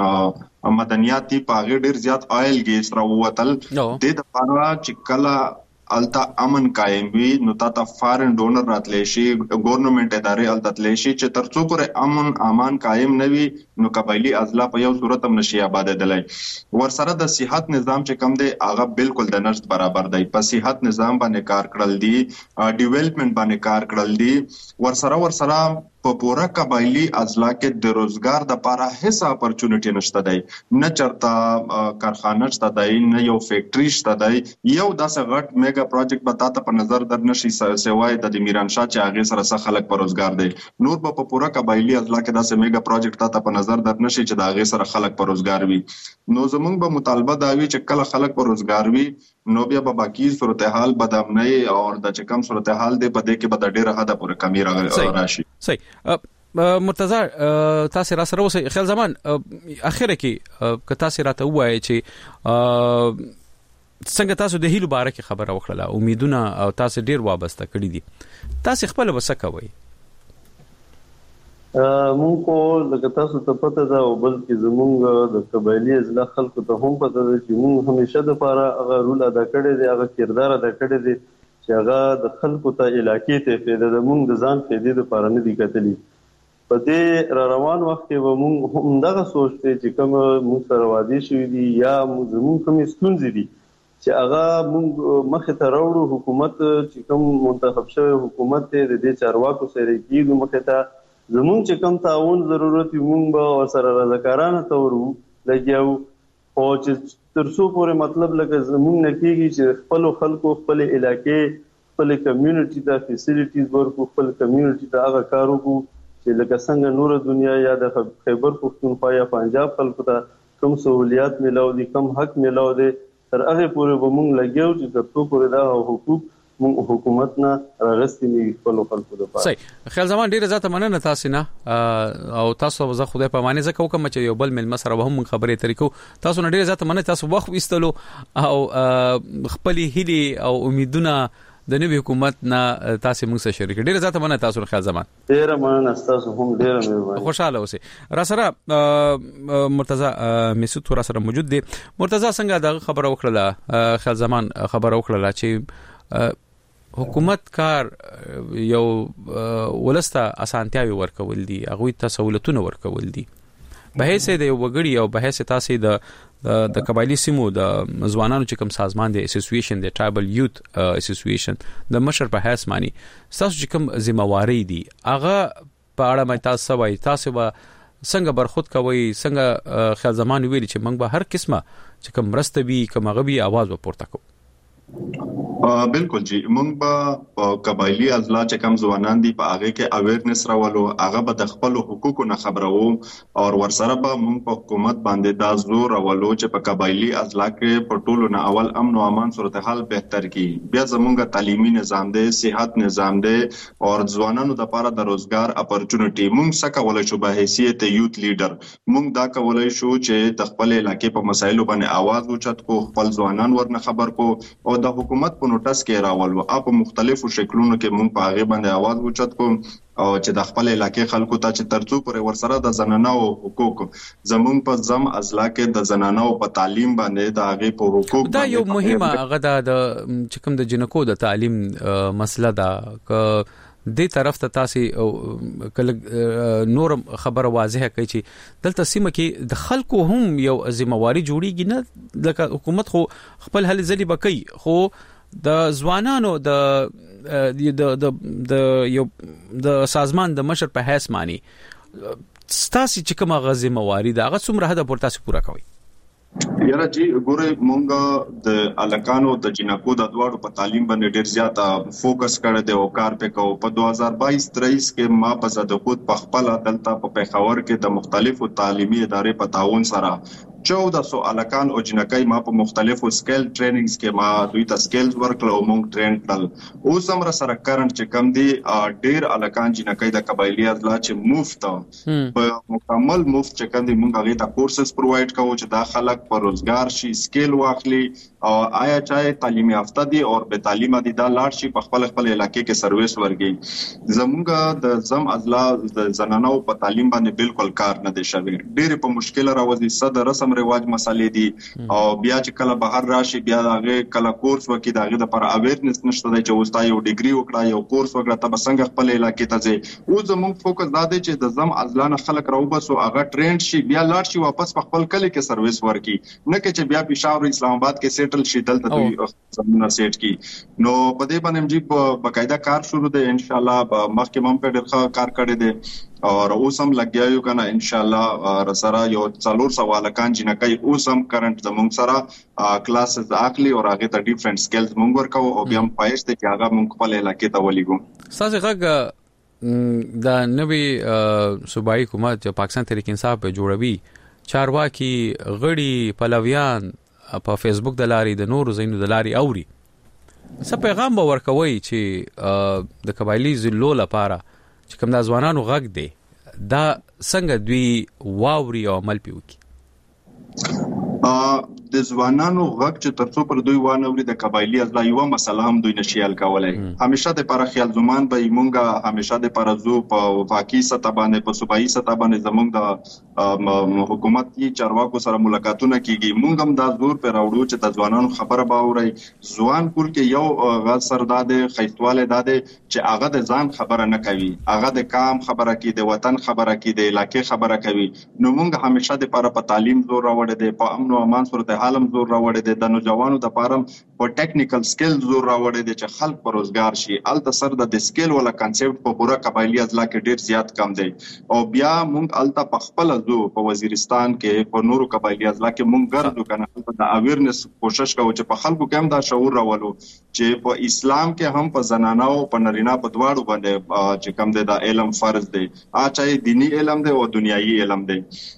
مدنیات دی، په هغه ډېر زیات آیل ګیس راووتل د لپاره چې کله التا امن قائم وي نو تا فارن ډونر راتلی شي، ګورنمنت ادارې التتلی شي چې ترڅو پورې امن امان قائم نه وي نو قبایلی اضلاع په یو صورت هم نشي آبادېدلی. ورسره د صحت نظام چې کم دی هغه بالکل د نشت برابر دی، په صحت نظام باندې کار کړل دي، ډیولپمنٹ باندې کار کړل دي، ورسره په پورا قبایلی اضلاع کې د روزګار د لپاره هیڅ اپورچونټی نشته دی، نه چرته کارخانه شته دی، نه یو فیکټری شته دی. یو داسې غټ میگا پروجیکټ به تاسو په نظر در نشي سوای د میران شاه چې هغه سره څه خلک په روزګار دي. نور په پورا قبایلی اضلاع کې داسې میگا پروجیکټ تاسو په نظر در نشي چې د هغه سره خلک په روزګار وي. نو زمونږ به مطالبه دا وي چې کله خلک په روزګار وي نو بیا به باقی صورتحال بدامنۍ او د چې کم صورتحال دی په دې کې به د ډیره حد پورې کمی راشي. صحیح. مرتضی تاسو را سره اوسئ، خیال زمان اخره کې که تاسو راته وایي چې څنګه تاسو د هیلو باره کې خبره وکړه، امیدونه او تاسو ډیر وابسته کړی دي، تاسو خپل وسکوي؟ مونږ کو لکه تاسو ته پته ده او بلکې زمونږ د قبایلی اضلاع خلکو ته هم پته ده چې مونږ همیشه د لپاره هغه رول ادا کړی دی، هغه کردار ادا کړی دی چې هغه د خلکو ته علاقې ته فایده ده، مونږ د ځان فایدې لپاره نه دی کتلی. په دې را روان وخت کې به مونږ هم دغه سوچ دی چې کوم مونږ سره وعده شوي دي یا زمونږ کومې ستونزې دي چې هغه مونږ مخې ته راوړو. حکومت چې کوم منتخب شوی حکومت دی د دې چارواکو سره کېږو مخې ته زمونږ چې کوم تعاون ضرورت وي مونږ به ورسره رضاکارانه طور لګیاو، خو چې تر څو پورې مطلب لکه زمونږ نه کېږي چې خپلو خلکو خپلې علاقې خپلې کمیونټي ته فیسیلیټیز ورکړو، خپل کمیونټي ته هغه کار وکړو چې لکه څنګه نوره دنیا یا د خیبر پښتونخوا یا پنجاب خلکو ته کوم سہولیات ملاو دي، کوم حق ملاو دی، تر هغې پورې به مونږ لګیاو چې تر څو پورې دا حقوق موږ حکومت نه راغستې نه خپل خلکو د پاره. صحیح. خیال زمان ډیره زیاته مننه تاسو نه او تاسو زه خدای په معنی زکه کوم چې یو بل مل مسره به هم خبرې طریقو تاسو نه ډیره زیاته مننه تاسو وخت وستلو او خپل هیلي او امیدونه د نوې حکومت نه تاسو موږ سره شریک ډیره زیاته مننه تاسو خیال زمان. ډیره مننه تاسو هم ډیره مهرباني. خوشاله اوسئ. را سره مرتضی مسعود را سره موجود دی. مرتضی څنګه د خبره وکړه خیال زمان خبره وکړه چې حکومت کار یو ولسته اسانتیاوي ورکول دي هغه ته سہولتونه ورکول دي به هیڅ د یو وګړي او به هیڅ تاسو د قبایلی سیمو د ځوانانو چې کوم سازمان دی اسوسییشن دی ټرایبل یوت اسوسییشن د مشر په حیث معنی تاسو چې کوم ذمہواری دي هغه په اړه مې تاسو وایي تاسو به څنګه برخود کوي څنګه خیال زمان ویلي چې موږ به هر قسمه چې کوم مرستبي کوم غبي आवाज ورته کوو. بالکل جی مونږ به قبایلی اضلاع چې کم ځوانان دي په هغه کې اویرنس راولو هغه به د خپل حقوقو نه خبرو او ورسره به مونږ په حکومت باندې دا زور راولو چې په قبایلی اضلاع کې په ټولو نه اول امن او امان صورتحال بهتر کی بیا زمونږ تعلیمي نظام دی صحت نظام دی او ځوانانو د لپاره د روزګار اپورچونټی مونږ څنګه کولای شو به حیثیت یوت لیډر مونږ دا کولای شو چې د خپل علاقې په مسایلو باندې आवाज اوچت کو خپل ځوانان ورنه خبر کو او د حکومت په نوټس کې راولو په مختلفو شکلونو کې مونږ په هغه باندې आवाज اوچت کوم او چې د خپل علاقې خلکو ته چې ترڅو پر ورسره د زنانو حقوق زمون په زم اضلاع کې د زنانو په تعلیم باندې د هغه په حقوق دا یو مهمه هغه د چې کوم د جنکو د تعلیم مسله ده ک دې طرف ته تاسو کله نور خبره واضحه کوي چې دلته سیمه کې د خلکو هم یو ذمہواری جوړیږي نه لکه حکومت خو خپل حل ځلی بکای خو د ځوانانو د سازمان د مشر په حیث معنی ستاسو چې کومه غزي موارد هغه څومره حد پورته تاسو پورا کوي. یاره جی ګوره مونږ د الکانو د جنکو د دواړو په تعلیم باندې ډیر زیاته فوکس کړی دی او کار وکاو په 2022-23 کې ما په زده خود په خپل دلته په پیښور کې د مختلفو تعلیمي ادارې په تعاون سره 1400 الکان او جنکای ما په مختلفو سکیل ټریننګز کې ما دوی ته سکیلز ورکړل او مونږ ټرین کړل اوس هم سره کرنٹ چې کم دی ډیر الکان جنکای د قبایلی اضلاع چې مفت په مکمل مفت چې کم دی مونږ هغه ته کورسز پرووایډ کوو چې دا خلک په روزګار شي سکیل واخلي او آیا چای تعلیمي یافته دي او به تعلیم دي دا لاړ شي په خپل علاقې کې سرویس ورګي زمونږ د زم اضلاع د زنانو په تعلیم باندې بالکل کار نه دی شوی ډیر په مشکل راوځي صد رسم رواج مسالې دي او بیا چې کله بهر راشي بیا هغه کله کورس وکي داغه د پر اویرنس نشته دی چې وستا یو ډیګري وکړه یو کورس وکړه ته څنګه خپل علاقې ته ځي او زموږ فوکس دا دی چې د زم اضلاع خلک راوبسو هغه ټرینډ شي بیا لاړ شي واپس په خپل کلی کې سرویس ورکي نه کې چې بیا پېښور اسلام آباد کې سیټل شي دلته دوی زمونه سیټ کی نو په دې باندې موږ باقاعده کار شروع دی ان شاء الله مخکې هم په ډېر کار کړی دی اور اوس هم لګیاو کنه ان شاء الله سره یو 400 سوال کان جنکای اوس هم کرنٹ زمونږ سره کلاسز اخلي او هغه ته ډیفرنٹ سکلز مونږ ورکو او بیا هم پایسته چې هغه مونږ خپل علاقې ته ولېګو ساسه غږ د نوې صوبایي حکومت چې پاکستان تحریک انصاف په جوړوي چارواکي غړي پلویان په فیسبوک د لاري د نورو زینو د لاري اوري څه پیغام به ورکوي چې د قبایلی ضلعو لپاره چې کوم د ځوانانو غږ دی دا څنګه دوی واوري او عمل پیوکي د ځوانانو غږ چې ترڅو پر دوی وانوري د قبایلی اضلاع یو مسله هم دوی نشیال کولای همیشه د پر خیال زمان به مونږه همیشه د پر زو په واقعي سطح باندې په صوبایي سطح باندې زمونږ د حکومتي چارواکو سره ملاقاتونه کیږي مونږ هم دا زور پر راوړو چې د ځوانانو خبره باوري ځوان کول کې یو غا سرداده خیستواله داده چې هغه د ځان خبره نه کوي هغه د کام خبره کوي د وطن خبره کوي د علاقې خبره کوي نو مونږ همیشه د پر په تعلیم زور راوړل دي په امن او امان صورت حالم زور راوړی دی د نوجوانو د پارم په ټیکنیکل سکل زور راوړی دی چې خلک په روزګار شي الته سر د سکل ولا کانسپټ په پورا قبایلی اضلاع کې ډیر زیات کم دی او بیا مونږ الته په خپل زو په وزیرستان کې په نورو قبایلی اضلاع کې مونږ ګرځو کنه د اویرنس کوشش کوو چې په خلکو کې هم دا شعور راولو چې په اسلام کې هم په زنانو په نارینه په دواړو باندې چې کم دی دا علم فرض دی چاهي دینی علم دی او دنیایي علم دی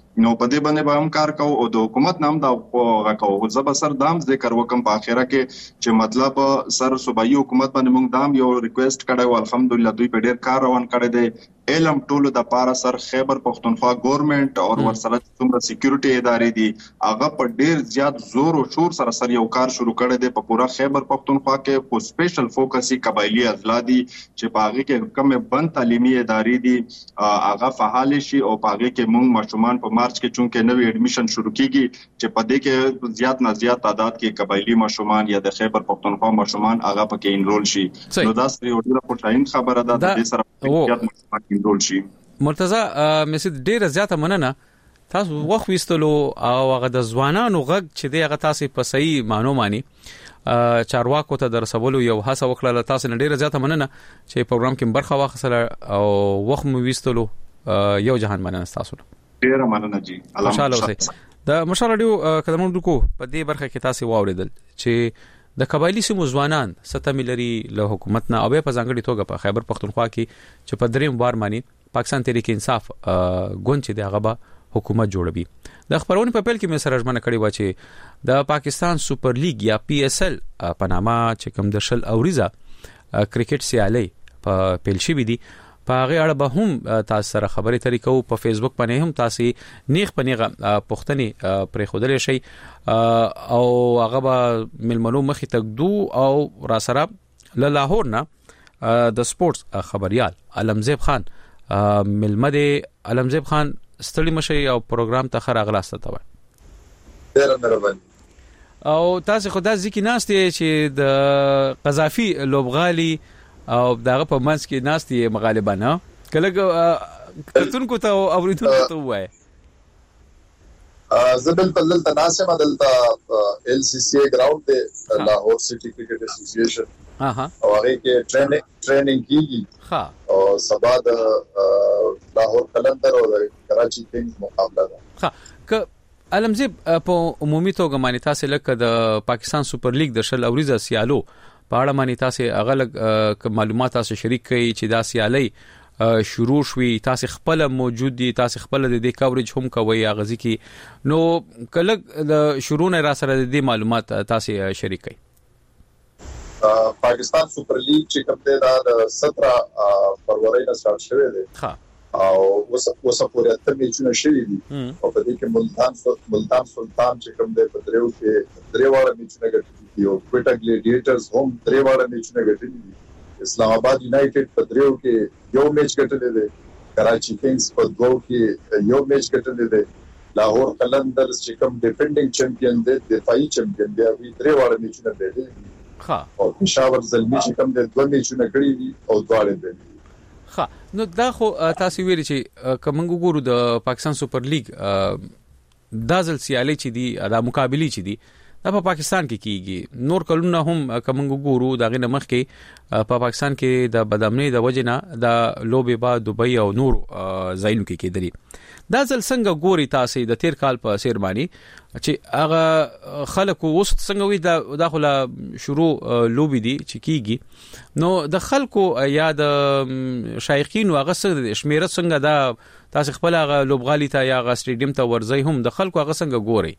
نو په دې باندې به هم کار کوو او د حکومت نام دا غاکو زب سر دام ذکر وکم په اخره کې چې مطلب سر صوبایي حکومت باندې موږ دام یو ریکوست کړو الحمدلله دوی په ډیر کار روان کړی دی علم ټولو د پاره سر خیبر پختونخوا ګورنمنت او ورسره څومره سکیورټي ادارې دي هغه په ډیر زیات زور او شور سره یو کار شروع کړی دی په پورا خیبر پختونخوا کې په سپیشل فوکس قبایلی اضلاع دي چې په هغه کې کومه بند تعلیمي ادارې دي هغه فعال شي او په هغه کې موږ ماشومان په مارچ کې چونکه نوې اډمیشن شروع کیږي چې په دې کې زیات نه زیات تعداد کې قبایلی ماشومان یا د خیبر پختونخوا ماشومان هغه پکې انرول شي نو دا ستاسو ډیره خوشاین خبره ده د دې سره مرتضی مسید ډیره زیاته مننه تاسو وخت وستلو او هغه د ځوانانو غږ چې دی هغه تاسو په صحیح مانو مانی چارواکو ته درسولو یو هڅه وکړه تاسو ډیره زیاته مننه چې پروګرام کې برخه واخیستله او وخت مو وستلو یو جهان مننه تاسو ډیره مننه جی الله د مشال رادیو قدمونو کو په دې برخه کې تاسو واوریدل چې د قبایلی سیمو ځوانان ستمه لري له حکومت نه او په ځانګړي توګه په خیبر پختونخوا کې چې په دریم بار مانی پاکستان تحریک انصاف ګوند چې دغه به حکومت جوړوي د خبرونه په پیل کې مې سره ژمنه کړې و چې د پاکستان سوپر لیګ یا پی اس ال په نامه چې کوم د شل اوریزه کرکټ سیالي په پیل شي دي په هغه اړه به هم تاسو سره خبرې طریقو په فیسبوک باندې هم تاسو نیغ پنیغه پښتني پرې خودلې شي او هغه به ملمنو مخې تکدو او را سره له لاهور نه د سپورتس خبريال علمزیب خان ملمد علمزیب خان ستړي مشي او پروګرام ته خراغلاسته تا وای ډیر مهرباني او تاسو خدای ځکه ناشته چې د قذافي لوبغالي او دغه په منځ کې ناشته مغالبانه کله کتونکو ته اوریدونکو ته وای زبل پلل تناسه مدلتا ال سی سی ګراوند ته لاهور سټي کرکټ اسوسییشن او هغه کې ټریننګ کیږي ها او سبا د لاهور قلندر او کراچي کینګز مقابله ده ها ک علمزیب په عمومي توګه مانی تاسو لکه د پاکستان سوپر لیګ د شل اوریزه سیالو په اړه مانی تاسو هغه معلومات تاسو شریک کړئ چې دا سیالي شروع شوي تاسو خپل موجود دي تاسو خپل د دې کاورج هم کوي اغازي کی نو کله د شروع نه را سره د دې معلومات تاسو شریک کړئ پاکستان سوپر لیګ چې کوم دی دا 17 فروری نه سٹارټ شوی دی ها او وسه پورې ته میچونه شوی دي او په دې کې ملتان سلطان چې کوم دی په دریو کې دریواړه میچونه ګټلي دي او کوټا ګلیډیټرز هم دریواړه میچونه ګټلي دي اسلام آباد یونایټډ په دریو کې یو میچ ګټلی دی کراچي کینګز په دوه کې یو میچ ګټلی دی لاهور قلندرز چې کوم ډیفندینګ چمپیون دی دفاعي چمپیون دی وی دریواړه میچونه ګټلي دي ها او پېښور زلمی چې کوم د دوه میچونه کړی دي او دواړه دي ها نو دا خو تاسو ویل چې کومنګ ګورو د پاکستان سوپر لیګ دازل سیالي چې دي دا مقابله چې دي دا په پاکستان کې کیږي نور کلونه هم کومنګ ګورو دغه نمخ کې په پاکستان کې د بدامنۍ د وجنه د لوبي با دبي او نور ځایونو کې کېدلي دا ځل څنګه ګوري تاسو د تیر کال په سیرمانی چې هغه خلکو اوس څنګه وي د داخله شروع لوبي دي چې کیږي نو د خلکو یا د شایقین او هغه شمیره څنګه دا تاسو خپل هغه لوبغالي ته یا هغه سټیډیم ته ورځي هم د خلکو هغه څنګه ګوري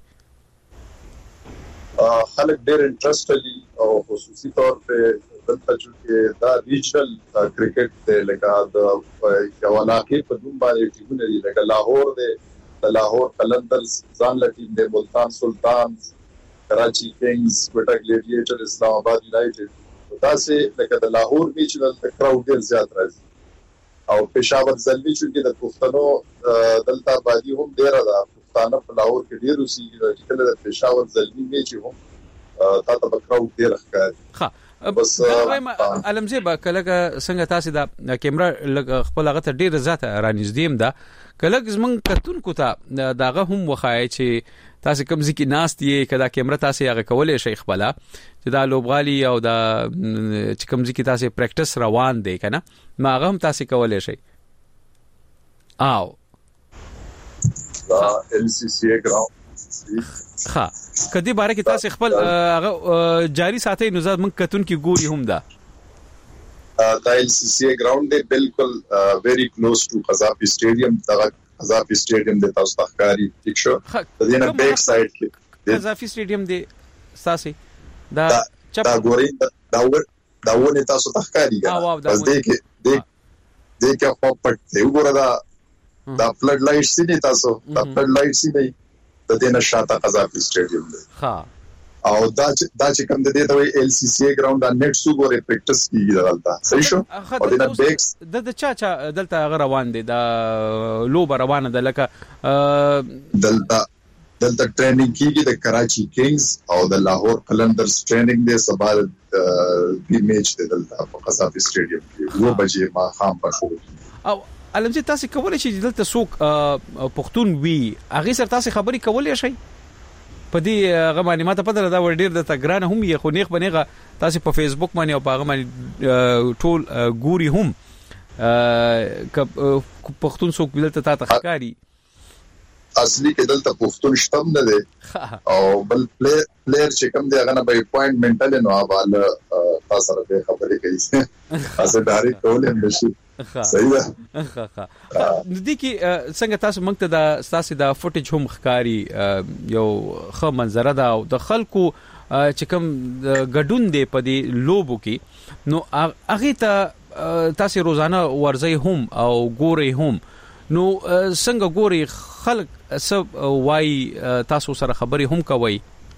خلک ډېر انټرېستلي او خصوصي تور په دلته چې دا ریجنل کرکټ دی لکه د یو علاقې په دوم باندې ټیمونه دي لکه لاهور دی د لاهور قلندرز ځان لټیم دی ملتان سلطانز کراچي کینګز کوټا ګلیډیټر اسلام آباد یونایټډ دا سه لکه د لاهور میچ د کراود ډېر زیات راځي او پېښور زلمی چې د پښتنو دلته باندې هم ډېر ده پښتانه په لاهور کې ډېر اوسي چې کله د پېښور زلمی میچ هم تا ته کراود ډېر ښکاري ها بس علمزیب کله څنګه تاسو د کیمرا خپل هغه ته ډیر زیاته رانږدې ده کله زمون کتونکو ته داغه هم وخایي چې تاسو کوم ځکه ناست یې کله کیمرا تاسو هغه کولې شي خپل چې دا لوبغالي او دا چې کوم ځکه تاسو پریکټس روان دی کنه ما هغه هم تاسو کولې شي او ال سی سی ګراوند ها کدی باره کې تاسو خپل هغه جاری ساتي نو زاد من کتون کې ګوري هم دا ال سی سی ګراوند دی بالکل ویری کلوز ټو قذافي سټیډیم دا قذافي سټیډیم د تاسو ښکاری ټیک شو د دې نه بیک سایډ کې قذافي سټیډیم دی ساسي دا دا ګوري دا ونه تاسو ښکاری ګا بس دې کې خو پټ دی وګوره دا فلډ لایټ سي نه تاسو دا فلډ لایټ سي نه د دې نه شاته قذافي سټیډیم دی ها او دا چې کوم د دې ته ال سی سی ګراوند ان نت سو ګورې پریکټس کیږي دلته صحیح شو او د بیکس د چا دلته روان دي دا لوب روانه ده لکه دلته ټریننګ کیږي د کراچي کینګز او د لاهور قلندرز ټریننګ دی سبا د میچ دی دلته په قذافي سټیډیم کې 2 بجې ما خام په شو او علمجي تاسو کولای شئ دلته سوق پښتون وی هغه سره تاسو خبري کولای شئ په دې غمانه ماته پته دا ور ډیر د تګران هم یې خو نیخ بنېغه تاسو په فیسبوک باندې او په غمانه ټول ګوري هم پښتون څوک بلته تا تخکاری اصلي کې دلته پښتون شتم نه دی او بل پلیئر چې کوم دی هغه نه به اپوینټمنټ له نو حواله تاسو سره خبرې کوي تاسو ډایرکټ کولم نشي صحیح ده د دې کې څنګه تاسو موږ ته د تاسو د فوټیج هم ښکاری یو ښه منظره ده او د خلکو چې کوم ګډون دی په دې لوبو کې نو هغه ته تاسو روزانه ورزي هم او ګوري هم نو څنګه ګوري خلک سب وای تاسو سره خبري هم کوي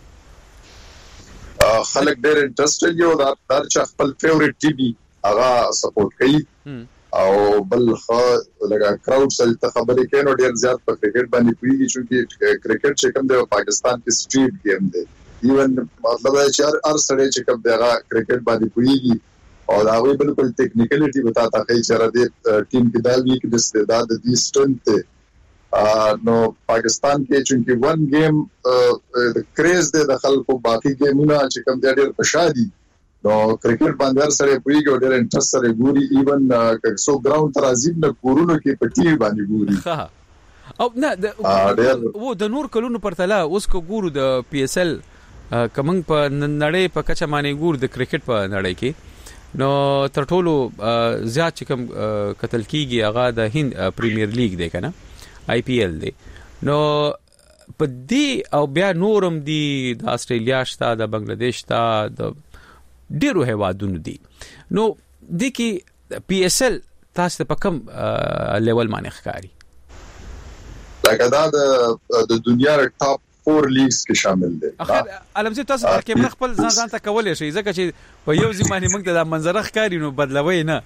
خلک ډېر انټرېستډ یو دا چې خپل فیورټ ټي وي هغه سپورټ کوي او بل خو لګا کراود سره ته خبرې کوي نو ډېر زیات په کرکټ باندې کوي چې کرکټ چې کوم د پاکستان کې سټریټ گیم دی ایون مطلب چې هر سړی چې کوم دغه کرکټ باندې کوي او دا وی بالکل ټیکنیکلیټي وتا تا کوي چې را دې ټیم کې دا وی کې د استعداد د سټرنث نو پاکستان کې چې ون گیم د کریز د خلکو باقي گیمونه چې کوم ډېر پشادي نو کرکټ باندې سره پویګو ډېر انټرست سره ګوري ایون کڅو ګراوند ترازیب نه کورونو کې پټي باندې ګوري او نه و د نور کلونو پرتله اوس کو ګورو د پی اس ال کمنګ په نړۍ په کچا باندې ګور د کرکټ په نړۍ کې نو تر ټولو زیات چې کوم قتل کیږي هغه د هند پریمیر لیګ دی کنه آی پی ایل دی نو په دې او بیا نورم دی د استرالیا شته د بنگلاديش شته د ډیرو هوادونو دي نو د کی پی اس ال تاسو په کوم لیول باندې ښکاری لکه دا د دنیا ټاپ 4 لیګز کې شامل دي اخر علمزي تاسو د کیمره خپل ځان ته کولای شي ځکه چې په یو ځمانه موږ د منظره ښکاری نو بدلوي نه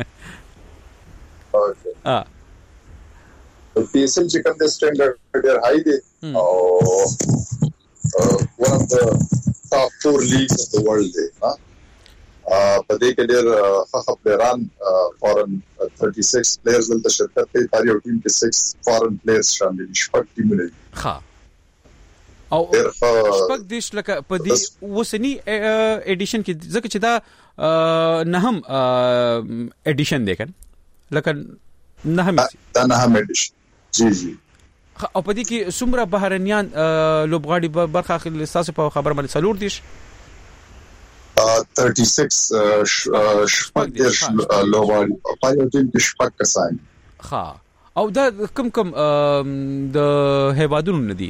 پی اس ال چې کوم د سټانډرډ ډېر هاي دي او one of the top 4 leagues of the world دی په دې کې ډېر ښه پلیران فورن 36 پلیئرز دلته شرکت کوي په یو ټیم کې 6 فورن پلیئرز شامل دي شپږ ټیمونه ها او شپږ دیش لکه په دې وسنی ایډیشن کې ځکه چې دا نهم ایډیشن دی کنه لکه نهم ایډیشن جی او په دې کې څومره بهرنیان لوبغاړي برخه اخلي تاسو په خبر باندې څلور دي 36 شپږ لوبغاړي په یو ټیم کې شپږ کسان ها او دا کوم د هیوادونو ندي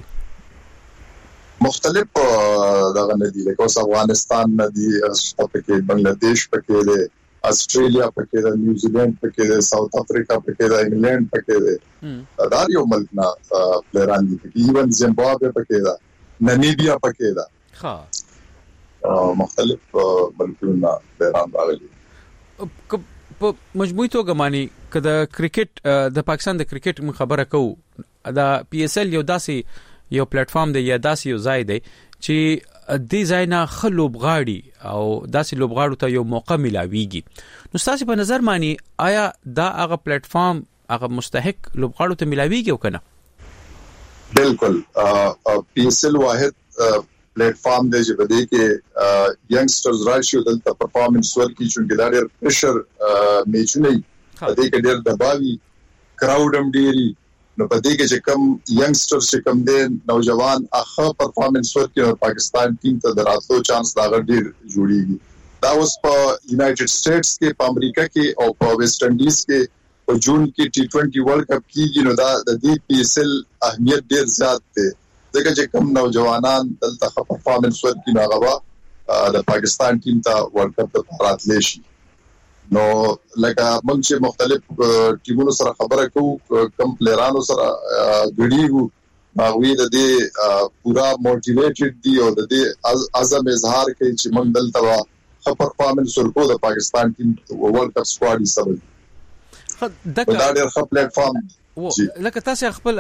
مختلف دغه ندي لکه افغانستان ندي پکې بنگلاديش پکې دی استرالیا پکې دی نیوزیلند پکې دی ساوث افریقا پکې دی انګلند پکې دی دا یو ملک نه پلیران دي ایون زیمبابوے پکې دی ناميبیا پکې دی ها مختلف ملکونه پلیران راغلي په مجموعي توګه معنی کله کرکټ د پاکستان د کرکټ خبره کوو دا پی اس ال یو داسې یو پلیټ فارم دی یا داسې یو ځای دی چې د ځاینا خلوب غاړي او داسې لوبغاړو ته یو موقع ملاويږي نو تاسو په نظر مانی آیا دا هغه پلیټ فارم هغه مستحق لوبغاړو ته ملاويږي او کنه بالکل پی اس ال واحد پلیټ فارم دی چې بده کې ینګسترز راشي دلته پرفارمنس ورکړي چې دا ډېر پریشر میچونه بده کې ډېر دباوي کراود هم ډېری نو په دې کې چې کوم ینګسترز چې کوم دي نوجوان اخا پرفارمنس ورکړي او پاکستان ټیم ته دراتلو چانس دا ډېر جوړیږي دا اوس په یونایټډ سټیټس کې په امریکا کې او په ویسټ انډیز کې په جون کې T20 ورلد کپ کیږي نو دا د دې PSL اهمیت ډیر زیات دی ځکه چې کوم نوجوانان دلته پرفارمنس ورکړي نو هغه د پاکستان ټیم ته ورلد کپ ته راتلی شي نو لکه موږ چې مختلف ټیمونو سره خبره کوو کوم پلیرانو سره غړیو هغه د دې پورا موټیویټډ دی او د دې عزم اظهار کوي چې موږ دلته پرفارمنس ورکو د پاکستان ټیم ورلد کپ سکواډ یې سره دا ډېر ښه پلیټ فارم لکه تاسو خپل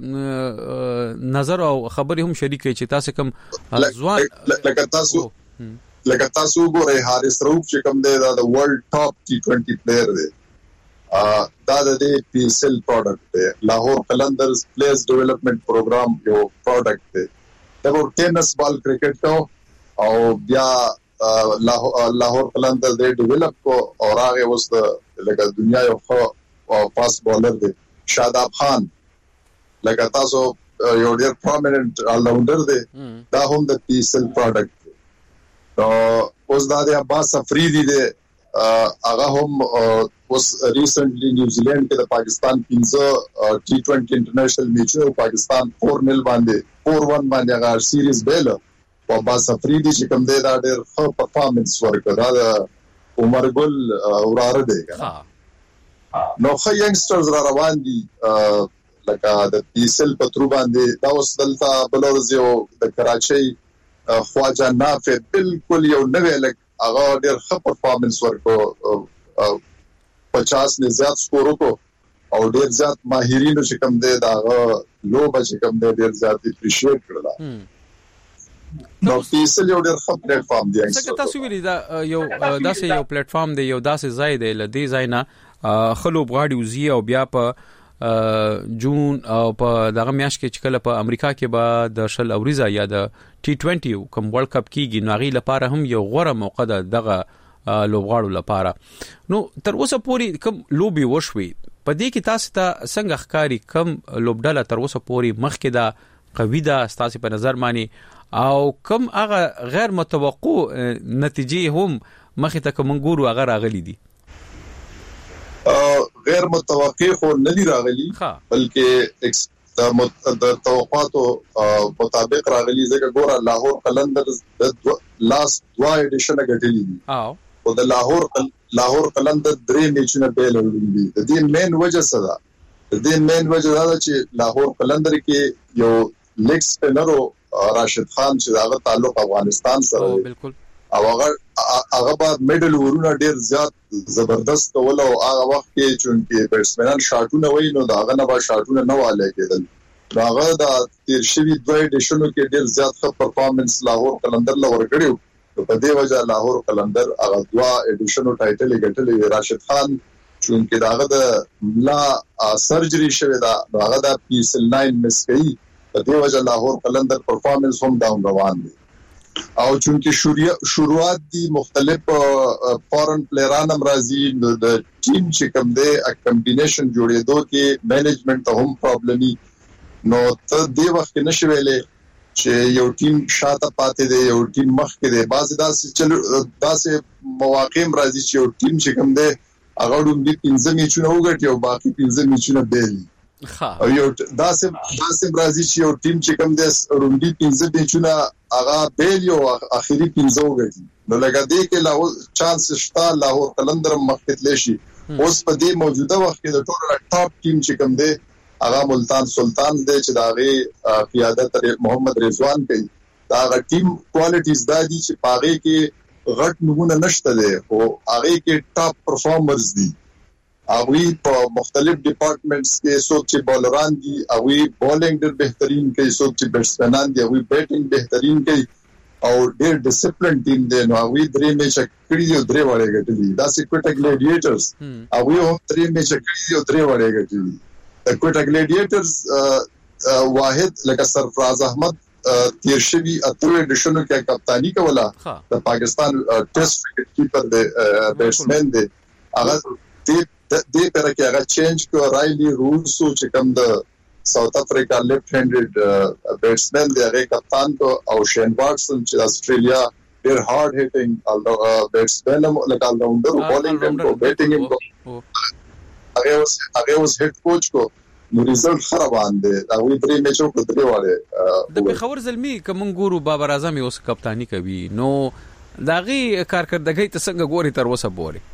هغه نظر او خبرې هم شریک کړئ چې تاسو کوم ځوان لکه تاسو ګورئ حارث رؤف چې کوم دی دا د ورلد ټاپ T20 پلیئر دی دا د دې PSL پروډکټ دی لاهور قلندرز پلیئرز ډیولپمنٹ پروګرام یو پروډکټ دی دا ور ټینس بال کرکټ کو او بیا لاهور قلندر دی ډیولپ کو او هغه اوس لکه دنیا یو فاست بالر دی شاداب خان لکه تاسو یو ډیر پرومیننٹ آلراونډر دی دا هم د PSL پروډکټ نو اوس دا د عباس افریدی دی هغه هم اوس ریسنټلی نیوزیلند کې د پاکستان 15 T20 انټرنیشنل میچ پاکستان 4-0 باندې 4-1 باندې هغه سیریز بیل او عباس افریدی چې کوم دی دا ډېر ښه پرفارمنس ورکړ دا د عمر ګل وراره دی نو ښه ینګسټرز را روان دي لکه د PSL په تر باندې دا اوس دلته بلورز یو د کراچۍ خواجه نافع بالکل یو نوې لک هغه ډېر ښه پرفارمنس ورکړ 50 نه زیات سکور وکړ او ډېر زیات ماهرینو چې کوم دی دا لوبه چې کوم دی ډېر زیات اپریشیټ کړل نو PSL یو ډېر ښه پلیټ فارم دی څنګه تاسو ویلي دا یو داسې یو پلیټ فارم دی یو داسې ځای دی لدی ځای نه خلوب غاړي وزي او بیا په جون او په دغه میاشت کې چې کله په امریکا کې به د شل اوریزا یا د T20 کوم ورلد کپ کیږي نو غي لپاره هم یو غوړه موقع ده دغه لوبغاړو لپاره نو تر اوسه پورې کوم لوبي وشوي په دې کې تاسو ته څنګه ښکاری کوم لوبډاله تر اوسه پورې مخکې ده قوی ده تاسو په نظر مانی او کوم هغه غیر متوقع نتیجې هم مخې ته کوم ګورو هغه راغلي دي غیر متوقع خو نه دی راغلي بلکې د توقعاتو مطابق راغلي ځکه ګوره لاهور قلندرز د لاست 2 ایډیشن غټلی دي او د لاهور قلندر 3 میچونه بیل ولري د دې مین وجه څه ده د دې مین وجه دا چې لاهور قلندر کې یو لیګ سپینر راشد خان چې هغه تعلق افغانستان سره بالکل او هغه بعد میډل ورونه ډیر زیات زبردست کول او هغه وخت کې چې بیټسمنان شاټونه وای نو دا هغه نه با شاټونه نه واله کېدل هغه د تیر شوی 2 ایډیشنو کې ډیر زیات ښه پرفارمنس لاهور قلندر لور کړیو په دې وجه لاهور قلندر هغه 2 ایډیشنو ټایټل ګټلې راشد خان چې داغه د لا سرجری شوی دا هغه د PSL 9 مس کوي په دې وجه لاهور قلندر پرفارمنس هم ډاون روان دي او چونکه شروعات دي مختلف فورن پلیران هم راځي نو د ټیم چې کوم دی ا کمبینیشن جوړېدو کې مینجمنت ته هم پرابلمي نو ته دې وخت نشي ویلې چې یو ټیم شاته پاتې دی یو ټیم مخ کې دی بعض داسې مواقع راځي چې یو ټیم چې کوم دی هغه د 15 میچونه وګټي او باقي 15 میچونه بیل او یو داسې راځي چې یو ټیم چې کوم دی روندي 15 میچونه هغه بیل یو اخیری 15 وګټي نو لکه دې کې لا چانس شته لاهور قلندر مخکتل شي اوس په دې موجوده وخت کې د ټول ټاپ ټیم چې کوم دی هغه ملتان سلطان دی چې داغه قیادت محمد رضوان کوي دا ټیم کوالټیز دادي چې پاغه کې غټ نمونه نشته دی او هغه کې ټاپ پرفارمرز دي اوی په مختلف ډپارټمنټس کې څوک چې بولران دي اوی بولینګ ډېر بهترین کوي څوک چې بیټسمنان دي اوی بیټینګ بهترین کوي او ډېر ډیسپلین ټیم دی نو اوی درې میچ کړي دي درې وړي ګټلي دا سیکوټ ګلیډیټرز اوی هم درې میچ کړي دي درې وړي ګټلي د کوټ ګلیډیټرز واحد لکه سرفراز احمد تیر شوی اترو ایډیشنو کې کپتانی کوله د پاکستان ټیسټ کرکټ کیپر دی بیټسمن دی هغه دې پر کې هغه چینج کو رایلی روسو چې کوم د ساوث افریقا لیفت هینډډ بیټسمن دی هغه کپتان کو او شین واټسن چې استرالیا ډیر هارد هیټینګ بیټسمن لکه راونډر بولینګ او بیټینګ هغه اوس هډ کوچ کو نو ریزلټ خرابان دي دا وی درې میچو کو درې واله د پیښور زلمی کوم ګورو بابر اعظم اوس کپتانی کوي نو داغي کارکردګي ته څنګه ګوري تر وسه بوري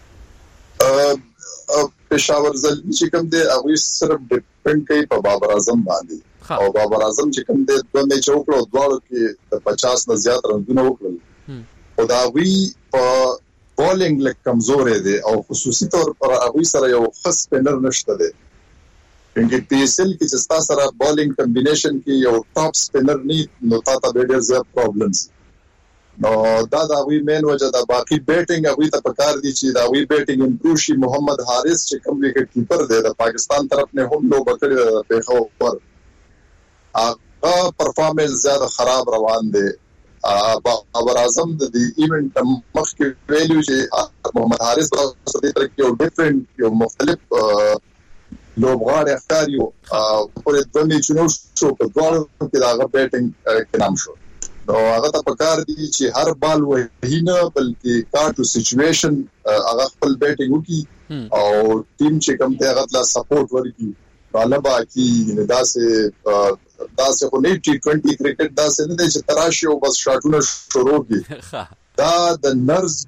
پیښور زلمی چې کوم دي هغه صرف ډیپند کوي په بابر اعظم باندې او بابر اعظم چې کوم دي دوه میچو کړو دواړو کې 50 نه زیات رنونه وکړل او دا وی په بولینګ لک کمزور دي او خصوصي تور پر هغه سره یو خاص سپینر نشته دي انګ پی ایس ال کې چې تاسو سره بولینګ کمبینیشن کې یو ټاپ سپینر نه نو تاسو به ډېر زیات پرابلمز نو دا وی مین وجه دا باقی بیٹنګ هغه ته پکار دي چې دا وی بیٹنګ امپروو شي محمد حارث چې کوم وکټ کیپر دی د پاکستان طرف نه هم لو بکړی په خو پر هغه پرفارمنس زیاده خراب روان دي بابر اعظم د ایونت مخکې ویلو چې محمد حارث په دې تر کې یو ډیفرنٹ یو مختلف لوبغاړي اختیاریو په دې میچونو شو په دوه کې دا غو بیٹنګ کې نام شو نو هغه ته پکار دي چې هر بال وهي نه بلکې کارټو سچويشن هغه خپل بیٹنګ وکي او ټیم چې کوم ته هغه لا سپورټ ورکي طالبا کې داسې خو نه ټي20 کرکټ داسې نه چې تراشي او بس شاټونه شروع کی دا د نرز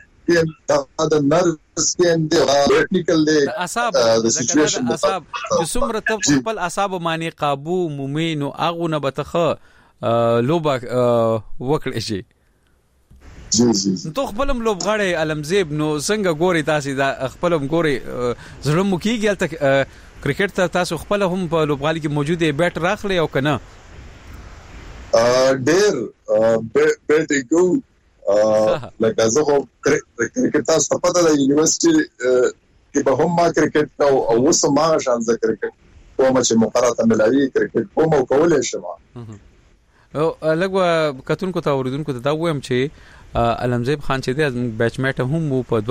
ګیم دی ټیکنیکل دی اعصاب د سچويشن اعصاب چې څومره ته خپل اعصاب باندې قابو مومین او اغه نه بتخه لوبا وکړی شي جی تو خپلم لوبغاړي علمزیب نو څنګه ګوري تاسو دا خپلم ګوري زړه مو کیږي تل کرکټ ته تاسو خپل هم په لوبغالي کې موجوده بیٹ راخلي او کنه ډېر بیټینګ لکه زه خو کرکټ تاسو پته د یونیورسيټي کې به هم ما کرکټ او اوس ما شان ز کرکټ کومه چې مقرره ملایي کرکټ کومه کولای شم او لګو کتونکو ته اوریدونکو ته دا وایم چې علمزیب خان چې د بیچ میټ هم په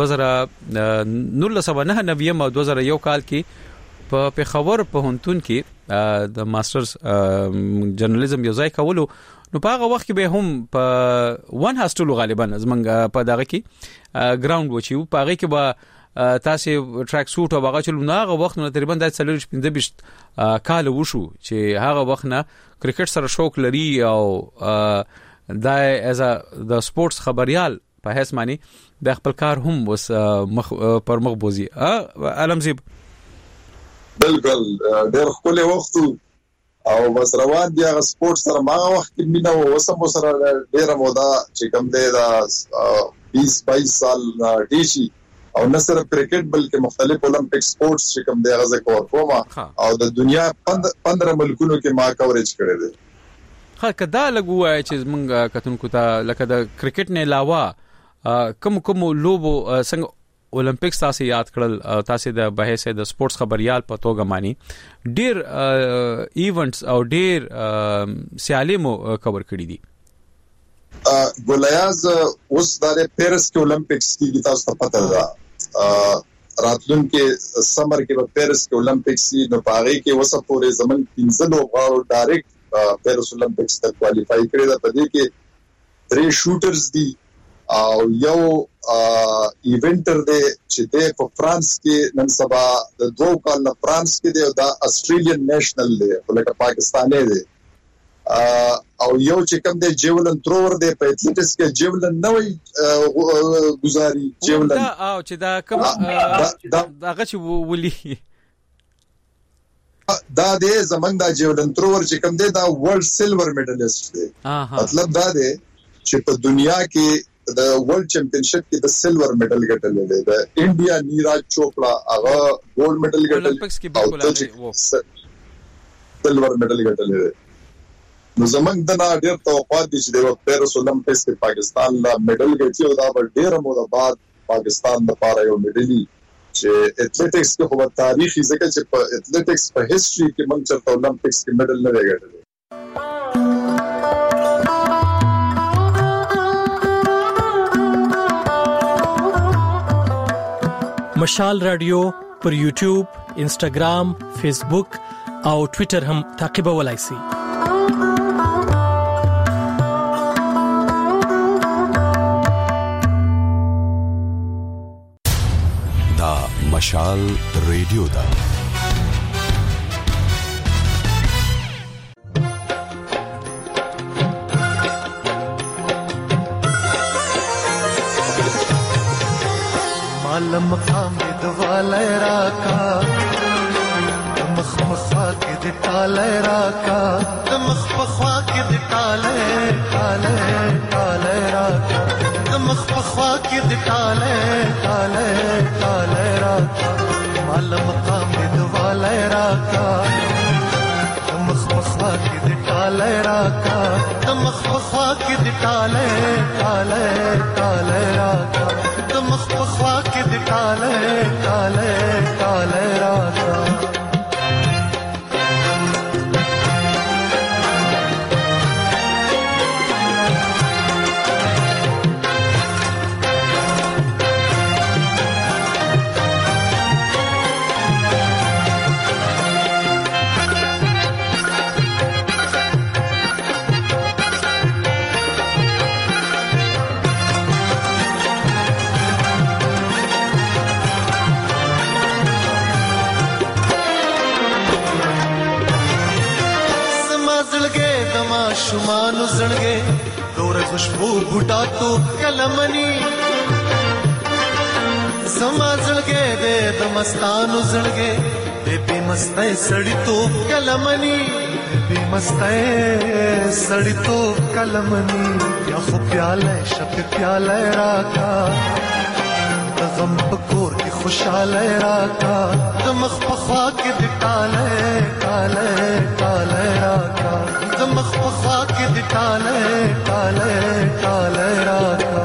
2019 او 2001 کال کې په پیښور په هنتون کې د ماسترز جرنالیزم یو ځای کولو نو په هغه وخت کې به هم په 1 هاستلو غالبا زمنګ په دغه کې ګراوند وچیو په هغه کې به تاسو ټریک سوټ او هغه چلو نه هغه وخت نو تقریبا د 15 کال وشو چې هغه وخت نه کرکټ سره شوق لري او دا از د سپورتس خبريال په هیڅ معنی د خپل کار هم وس پر مخ بوزي علمزیب بالکل ډېر خپل وخت او بس روان دی هغه سپورتس سره ما وخت کې مینه وسم سره ډېر مودا چې کوم دی دا 20-22 سال دیشي او نه صرف کرکټ بلکې مختلف اولمپک سپورتس چې کوم دی هغه کور کوم او د دنیا 15 ملکونو کې ما کوریج کړی دی کدا لګوای چې موږ کتونکو ته لکه د کرکټ نه علاوه کوم لوبو څنګه اولمپکس تاسو یاد کړل تاسو د بحث د سپورتس خبريال په توګه مانی ډیر ایونټس او ډیر سیالمو کور کړی دي ګولیاز اوس د پیرس کې اولمپکس کې تاسو ته پته ده راتلون کې سمر کې په پیرس کې اولمپکس نو پاره کې وسه پورې زمون 15 لوبغاړو ډایرکټ پیرس اولمپکس ته کوالیفای کړی دا په دې کې 3 شوټرز دي او یو ایونټر دی چې د په فرانس کې نن سبا د 2 کال نه فرانس کې دی او د استرالین نېشنل دی ولکه پاکستاني دی او یو چې کوم دی جیولن ترور دی په اتلیټکس کې جیولن نوې گزاري جیولن دا او چې دا کوم هغه چې ولي دا دی زمنګ دا جیولن ترور چې کوم دی دا ورلد سلور میډالست دی مطلب دا دی چې په دنیا کې د ورلد چیمپionship کې د سلور میډل ګټلې دی د انډیا نیراج چوپړا هغه ګولډ میډل ګټل اولمپکس کې بالکل سلور میډل ګټلې دی نو زمنګ د ډېر توقعات دي چې د پیرس اولمپکس کې پاکستان لا میډل ګټي او دا ډېر موده بعد پاکستان لپاره یو میډل چې اتلیټکس کې په تاریخي ځکه چې په اتلیټکس په هیستوري کې موږ چرته اولمپکس کې میډل نه ګټلی مشال رادیو پر یوټیوب، انسټاګرام، فیسبوک او ټوئیټر هم تعقیبولای شئ. دا دا مشال ریډیو دا مالم مقام دوالای راکا مخ مخوا کې د ټالای راکا مخ مخوا کې د ټالای ټالای ټالای راکا مخ مخوا کې د ټالای ټالای ټالای راکا مالم مقام دوالای راکا مخ مخوا کې د ټالای راکا مخ مخوا کې د ټالای ټالای ټالای راکا مخ مخوا کې د ټالای ټالای ټالای راکا شمانو زړګې دور خوشبو بوټا تو کلمنی سما زړګې دې د مستانو زړګې دې په مستۍ سړی تو کلمنی دې مستۍ سړی تو کلمنی یا خو پیاله شپ پیاله راکا د غم پکور کې خوشاله راکا د مخ په خوا کې د ټاله ټاله ټاله راکا د مخ په خوا کې د ټاله ټاله ټاله راکا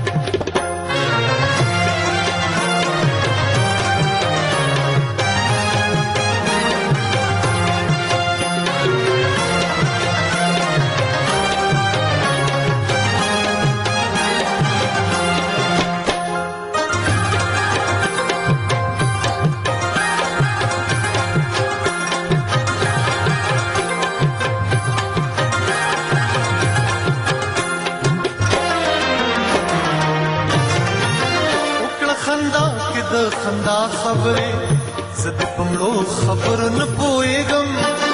خندا خبره زد پمړو خبر نه پويګم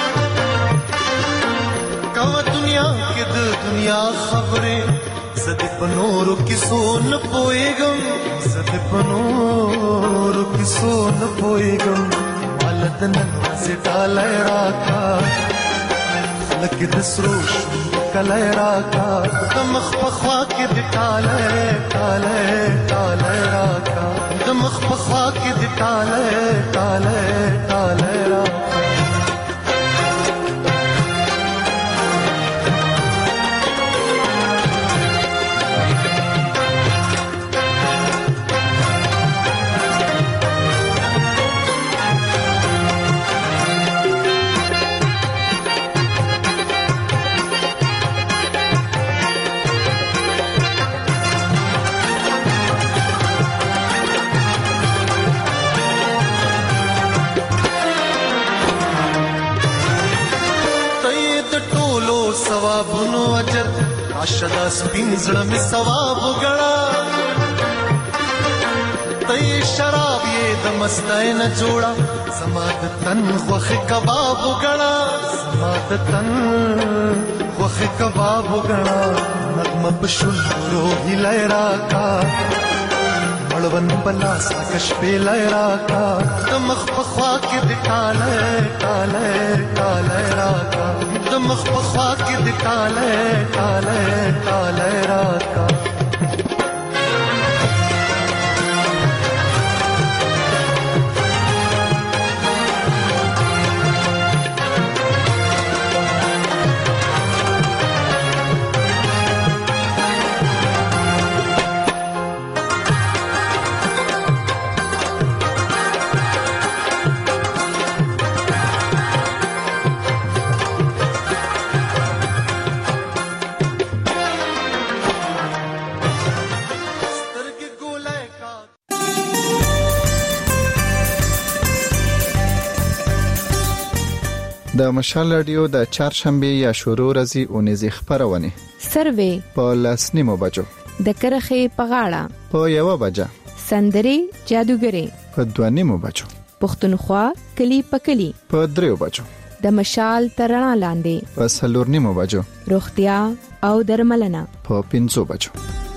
کا دنیا کې د دنیا خبره زد پنورو کې سو نه پويګم زد پنورو کې سو نه پويګم ولدن زټالای راکا لکه د سروش کله راکا مخ په خوا کې د ټاله ټاله ټاله راکا مخ په خوا کې د ټاله ټاله ټاله راکا ثوابونو اجر عاشدا سپین زړه می ثواب غړا تې شراب یې د مستای نه جوړا سماد تن خوخ کباب غړا سماد تن خوخ کباب غړا نغمه بشل روحي لای راکا مړون بلاس کش په لای راکا مخ په خوا کې د ټاله ټاله ټاله راکا مخ په خوا کې د ټاله ټاله ټاله راکا د مشال رادیو د چهارشنبه یا شروع ورځې اونیزې خبرونه سروې په لاسنیمو بجو د کرخې په غاړه په 1 بجه سندري جادوګري په 2:30 بجو، پښتونخوا کلی په کلی په 3 بجو، د مشال ترڼا لاندې په 4:30 بجو، روغتیا او درملنه په 5 بجو.